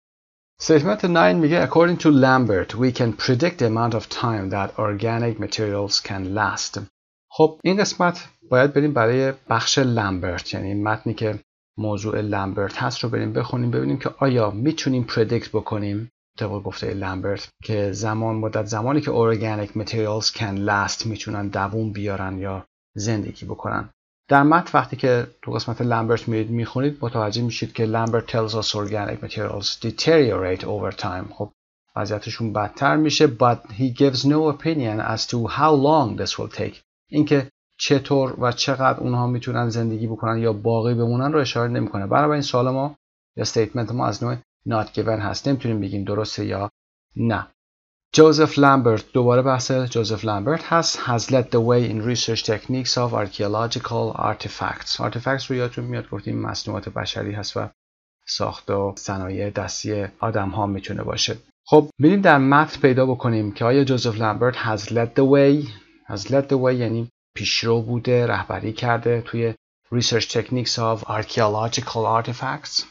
استیتمنت نه میگه according to Lambert we can predict the amount of time that organic materials can last. خب این قسمت باید بریم برای بخش لامبرت یعنی متنی که موضوع لامبرت هست رو بریم بخونیم ببینیم که آیا میتونیم پردیکت بکنیم طبق گفته لامبرت که زمان مدت زمانی که organic materials can last میتونن دوام بیارن یا زندگی بکنن. در متن وقتی که تو قسمت لامبرت میرید میخونید متوجه میشید که لامبرت tells us organic materials deteriorate over time. خب وضعیتشون بدتر میشه but he gives no opinion as to how long this will take. اینکه چطور و چقدر اونها میتونن زندگی بکنن یا باقی بمونن رو اشاره نمیکنه. برای این سوال ما یا استیتمنت ما از نوع not given هست. نمیتونیم بگیم درسته یا نه. جوزف لامبرت دوباره بحث جوزف لامبرت هست. has led the way in research techniques of archaeological artifacts. artifacts رو یادتون میاد گفتیم مصنوعات بشری هست و ساخت و صنایع دستی آدم ها میتونه باشه. خب میریم در متن پیدا بکنیم که آیا جوزف لامبرت has led the way has led the way یعنی پیشرو بوده، رهبری کرده توی research techniques of archaeological artifacts.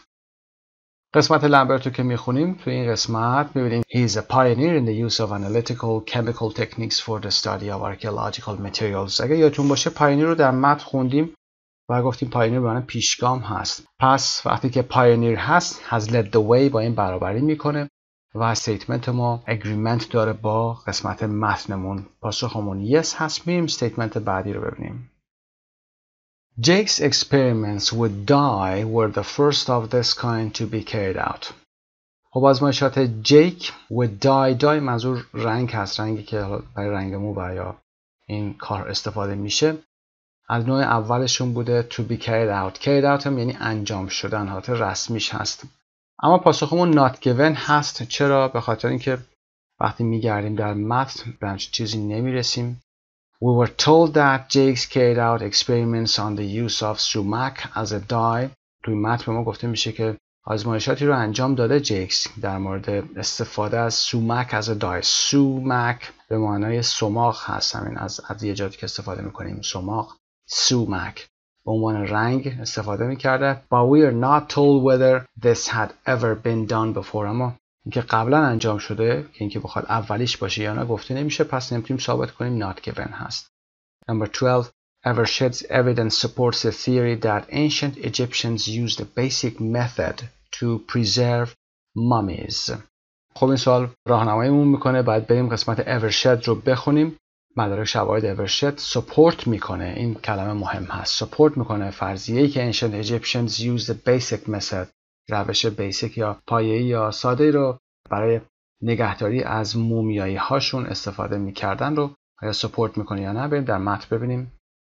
قسمت لامبرت رو که میخونیم توی این قسمت میبینیم he is a pioneer in the use of analytical chemical techniques for the study of archaeological materials. اگه یادتون باشه پایونیر رو در متن خوندیم و گفتیم پایونیر به معنی پیشگام هست. پس وقتی که پایونیر هست has led the way با این برابری میکنه و استیتمنت ما اگریمنت داره با قسمت متنمون. پاسخمون yes هست. میریم استیتمنت بعدی رو ببینیم. Jake's experiments with dye were the first of this kind to be carried out. خب آزمایشات جیک with dye dye منظور رنگ هست، رنگی که برای رنگ مو و یا این کار استفاده میشه. از نوع اولشون بوده to be carried out. carried out هم یعنی انجام شدن، حالت رسمیش هست. اما پاسخمون not given هست. چرا؟ به خاطر اینکه وقتی میگردیم در متن به همچین چیزی نمیرسیم. We were told that Jakes carried out experiments on the use of sumac as a dye. توی متن به ما گفته میشه که آزمایشاتی رو انجام داده جیکس در مورد استفاده از سومک از دای. سومک به معنای سماق هست، همین از ادویه‌جاتی که استفاده میکنیم سماق. سومک به عنوان رنگ استفاده میکرده. But we are not told whether this had ever been done before. اما اینکه قبلا انجام شده که اینکه بخواد اولیش باشه یا نه گفته نمیشه، پس نمیتونیم ثابت کنیم not given هست. Number twelve. Evershed's evidence supports the theory that ancient Egyptians used a basic method to preserve mummies. خب این سوال راهنماییمون میکنه، باید بریم قسمت Evershed رو بخونیم. مدارک شواهد Evershed support میکنه، این کلمه مهم هست، support میکنه فرضیه‌ای که ancient Egyptians used a basic method، روش بیسیک یا پایه‌ای یا ساده‌ای رو برای نگهداری از مومیایی هاشون استفاده میکردن رو آیا support میکنه یا نه. بریم در متن ببینیم.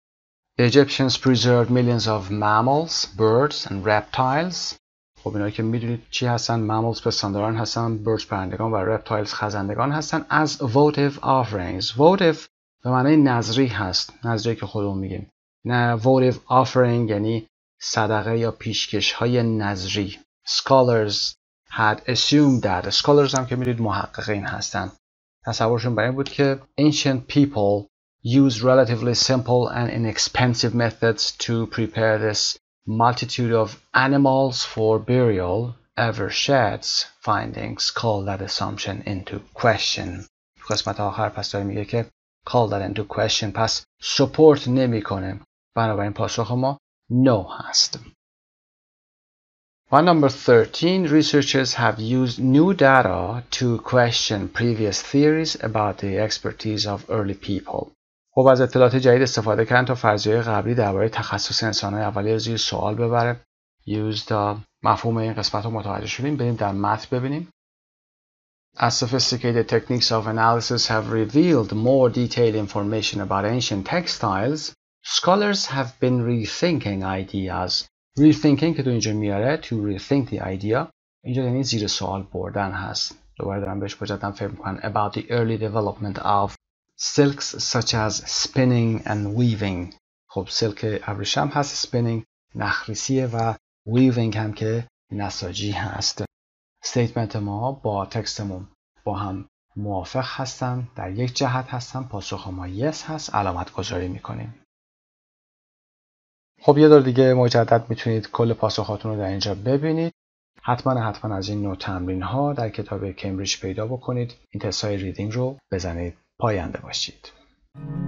The Egyptians preserved millions of mammals, birds and reptiles. خب اینا که میدونید چی هستن؟ mammals پستانداران هستن، birds پرندگان و reptiles خزندگان هستن. as votive offerings. votive به معنای نذری هست، نذری که خودمون میگیم. نه votive offering یعنی صدقه یا پیشکش های نذری. Scholars had assumed that. Scholars هم که میدونید محققین هستن. تصورشون بر این بود که ancient people use relatively simple and inexpensive methods to prepare this multitude of animals for burial. Evershed's findings call that assumption into question. قسمت آخر پس داره میگه که call that into question، پس support نمی کنه. بنابراین پاسخ ما no هست. On number thirteen, researchers have used new data to question previous theories about the expertise of early people. خب از اطلاعات جدید استفاده کردن تا فرضیه‌های قبلی درباره تخصص انسان‌های اولیه زیر سوال ببره. used uh, مفهوم این قسمت رو متوجه شدیم. بریم در متن ببینیم. As sophisticated techniques of analysis have revealed more detailed information about ancient textiles, scholars have been rethinking ideas. rethinking که تو اینجا میاره to rethink the idea، اینجا یعنی زیر سوال بردن هست. دوباره دارم بهش بجدن فکر میکنم. about the early development of silks such as spinning and weaving. خب سلک ابریشم هست، spinning نخریسیه و weaving هم که نساجی هست. استیتمنت ما با تکستمون با هم موافق هستن، در یک جهت هستن، پاسخ ما yes هست، علامت گذاری میکنیم. خب یه دور دیگه مجدد میتونید کل پاسخاتون رو در اینجا ببینید. حتما حتما از این نوع تمرین ها در کتاب کمبریج پیدا بکنید. این تست‌های ریدینگ رو بزنید. پاینده باشید.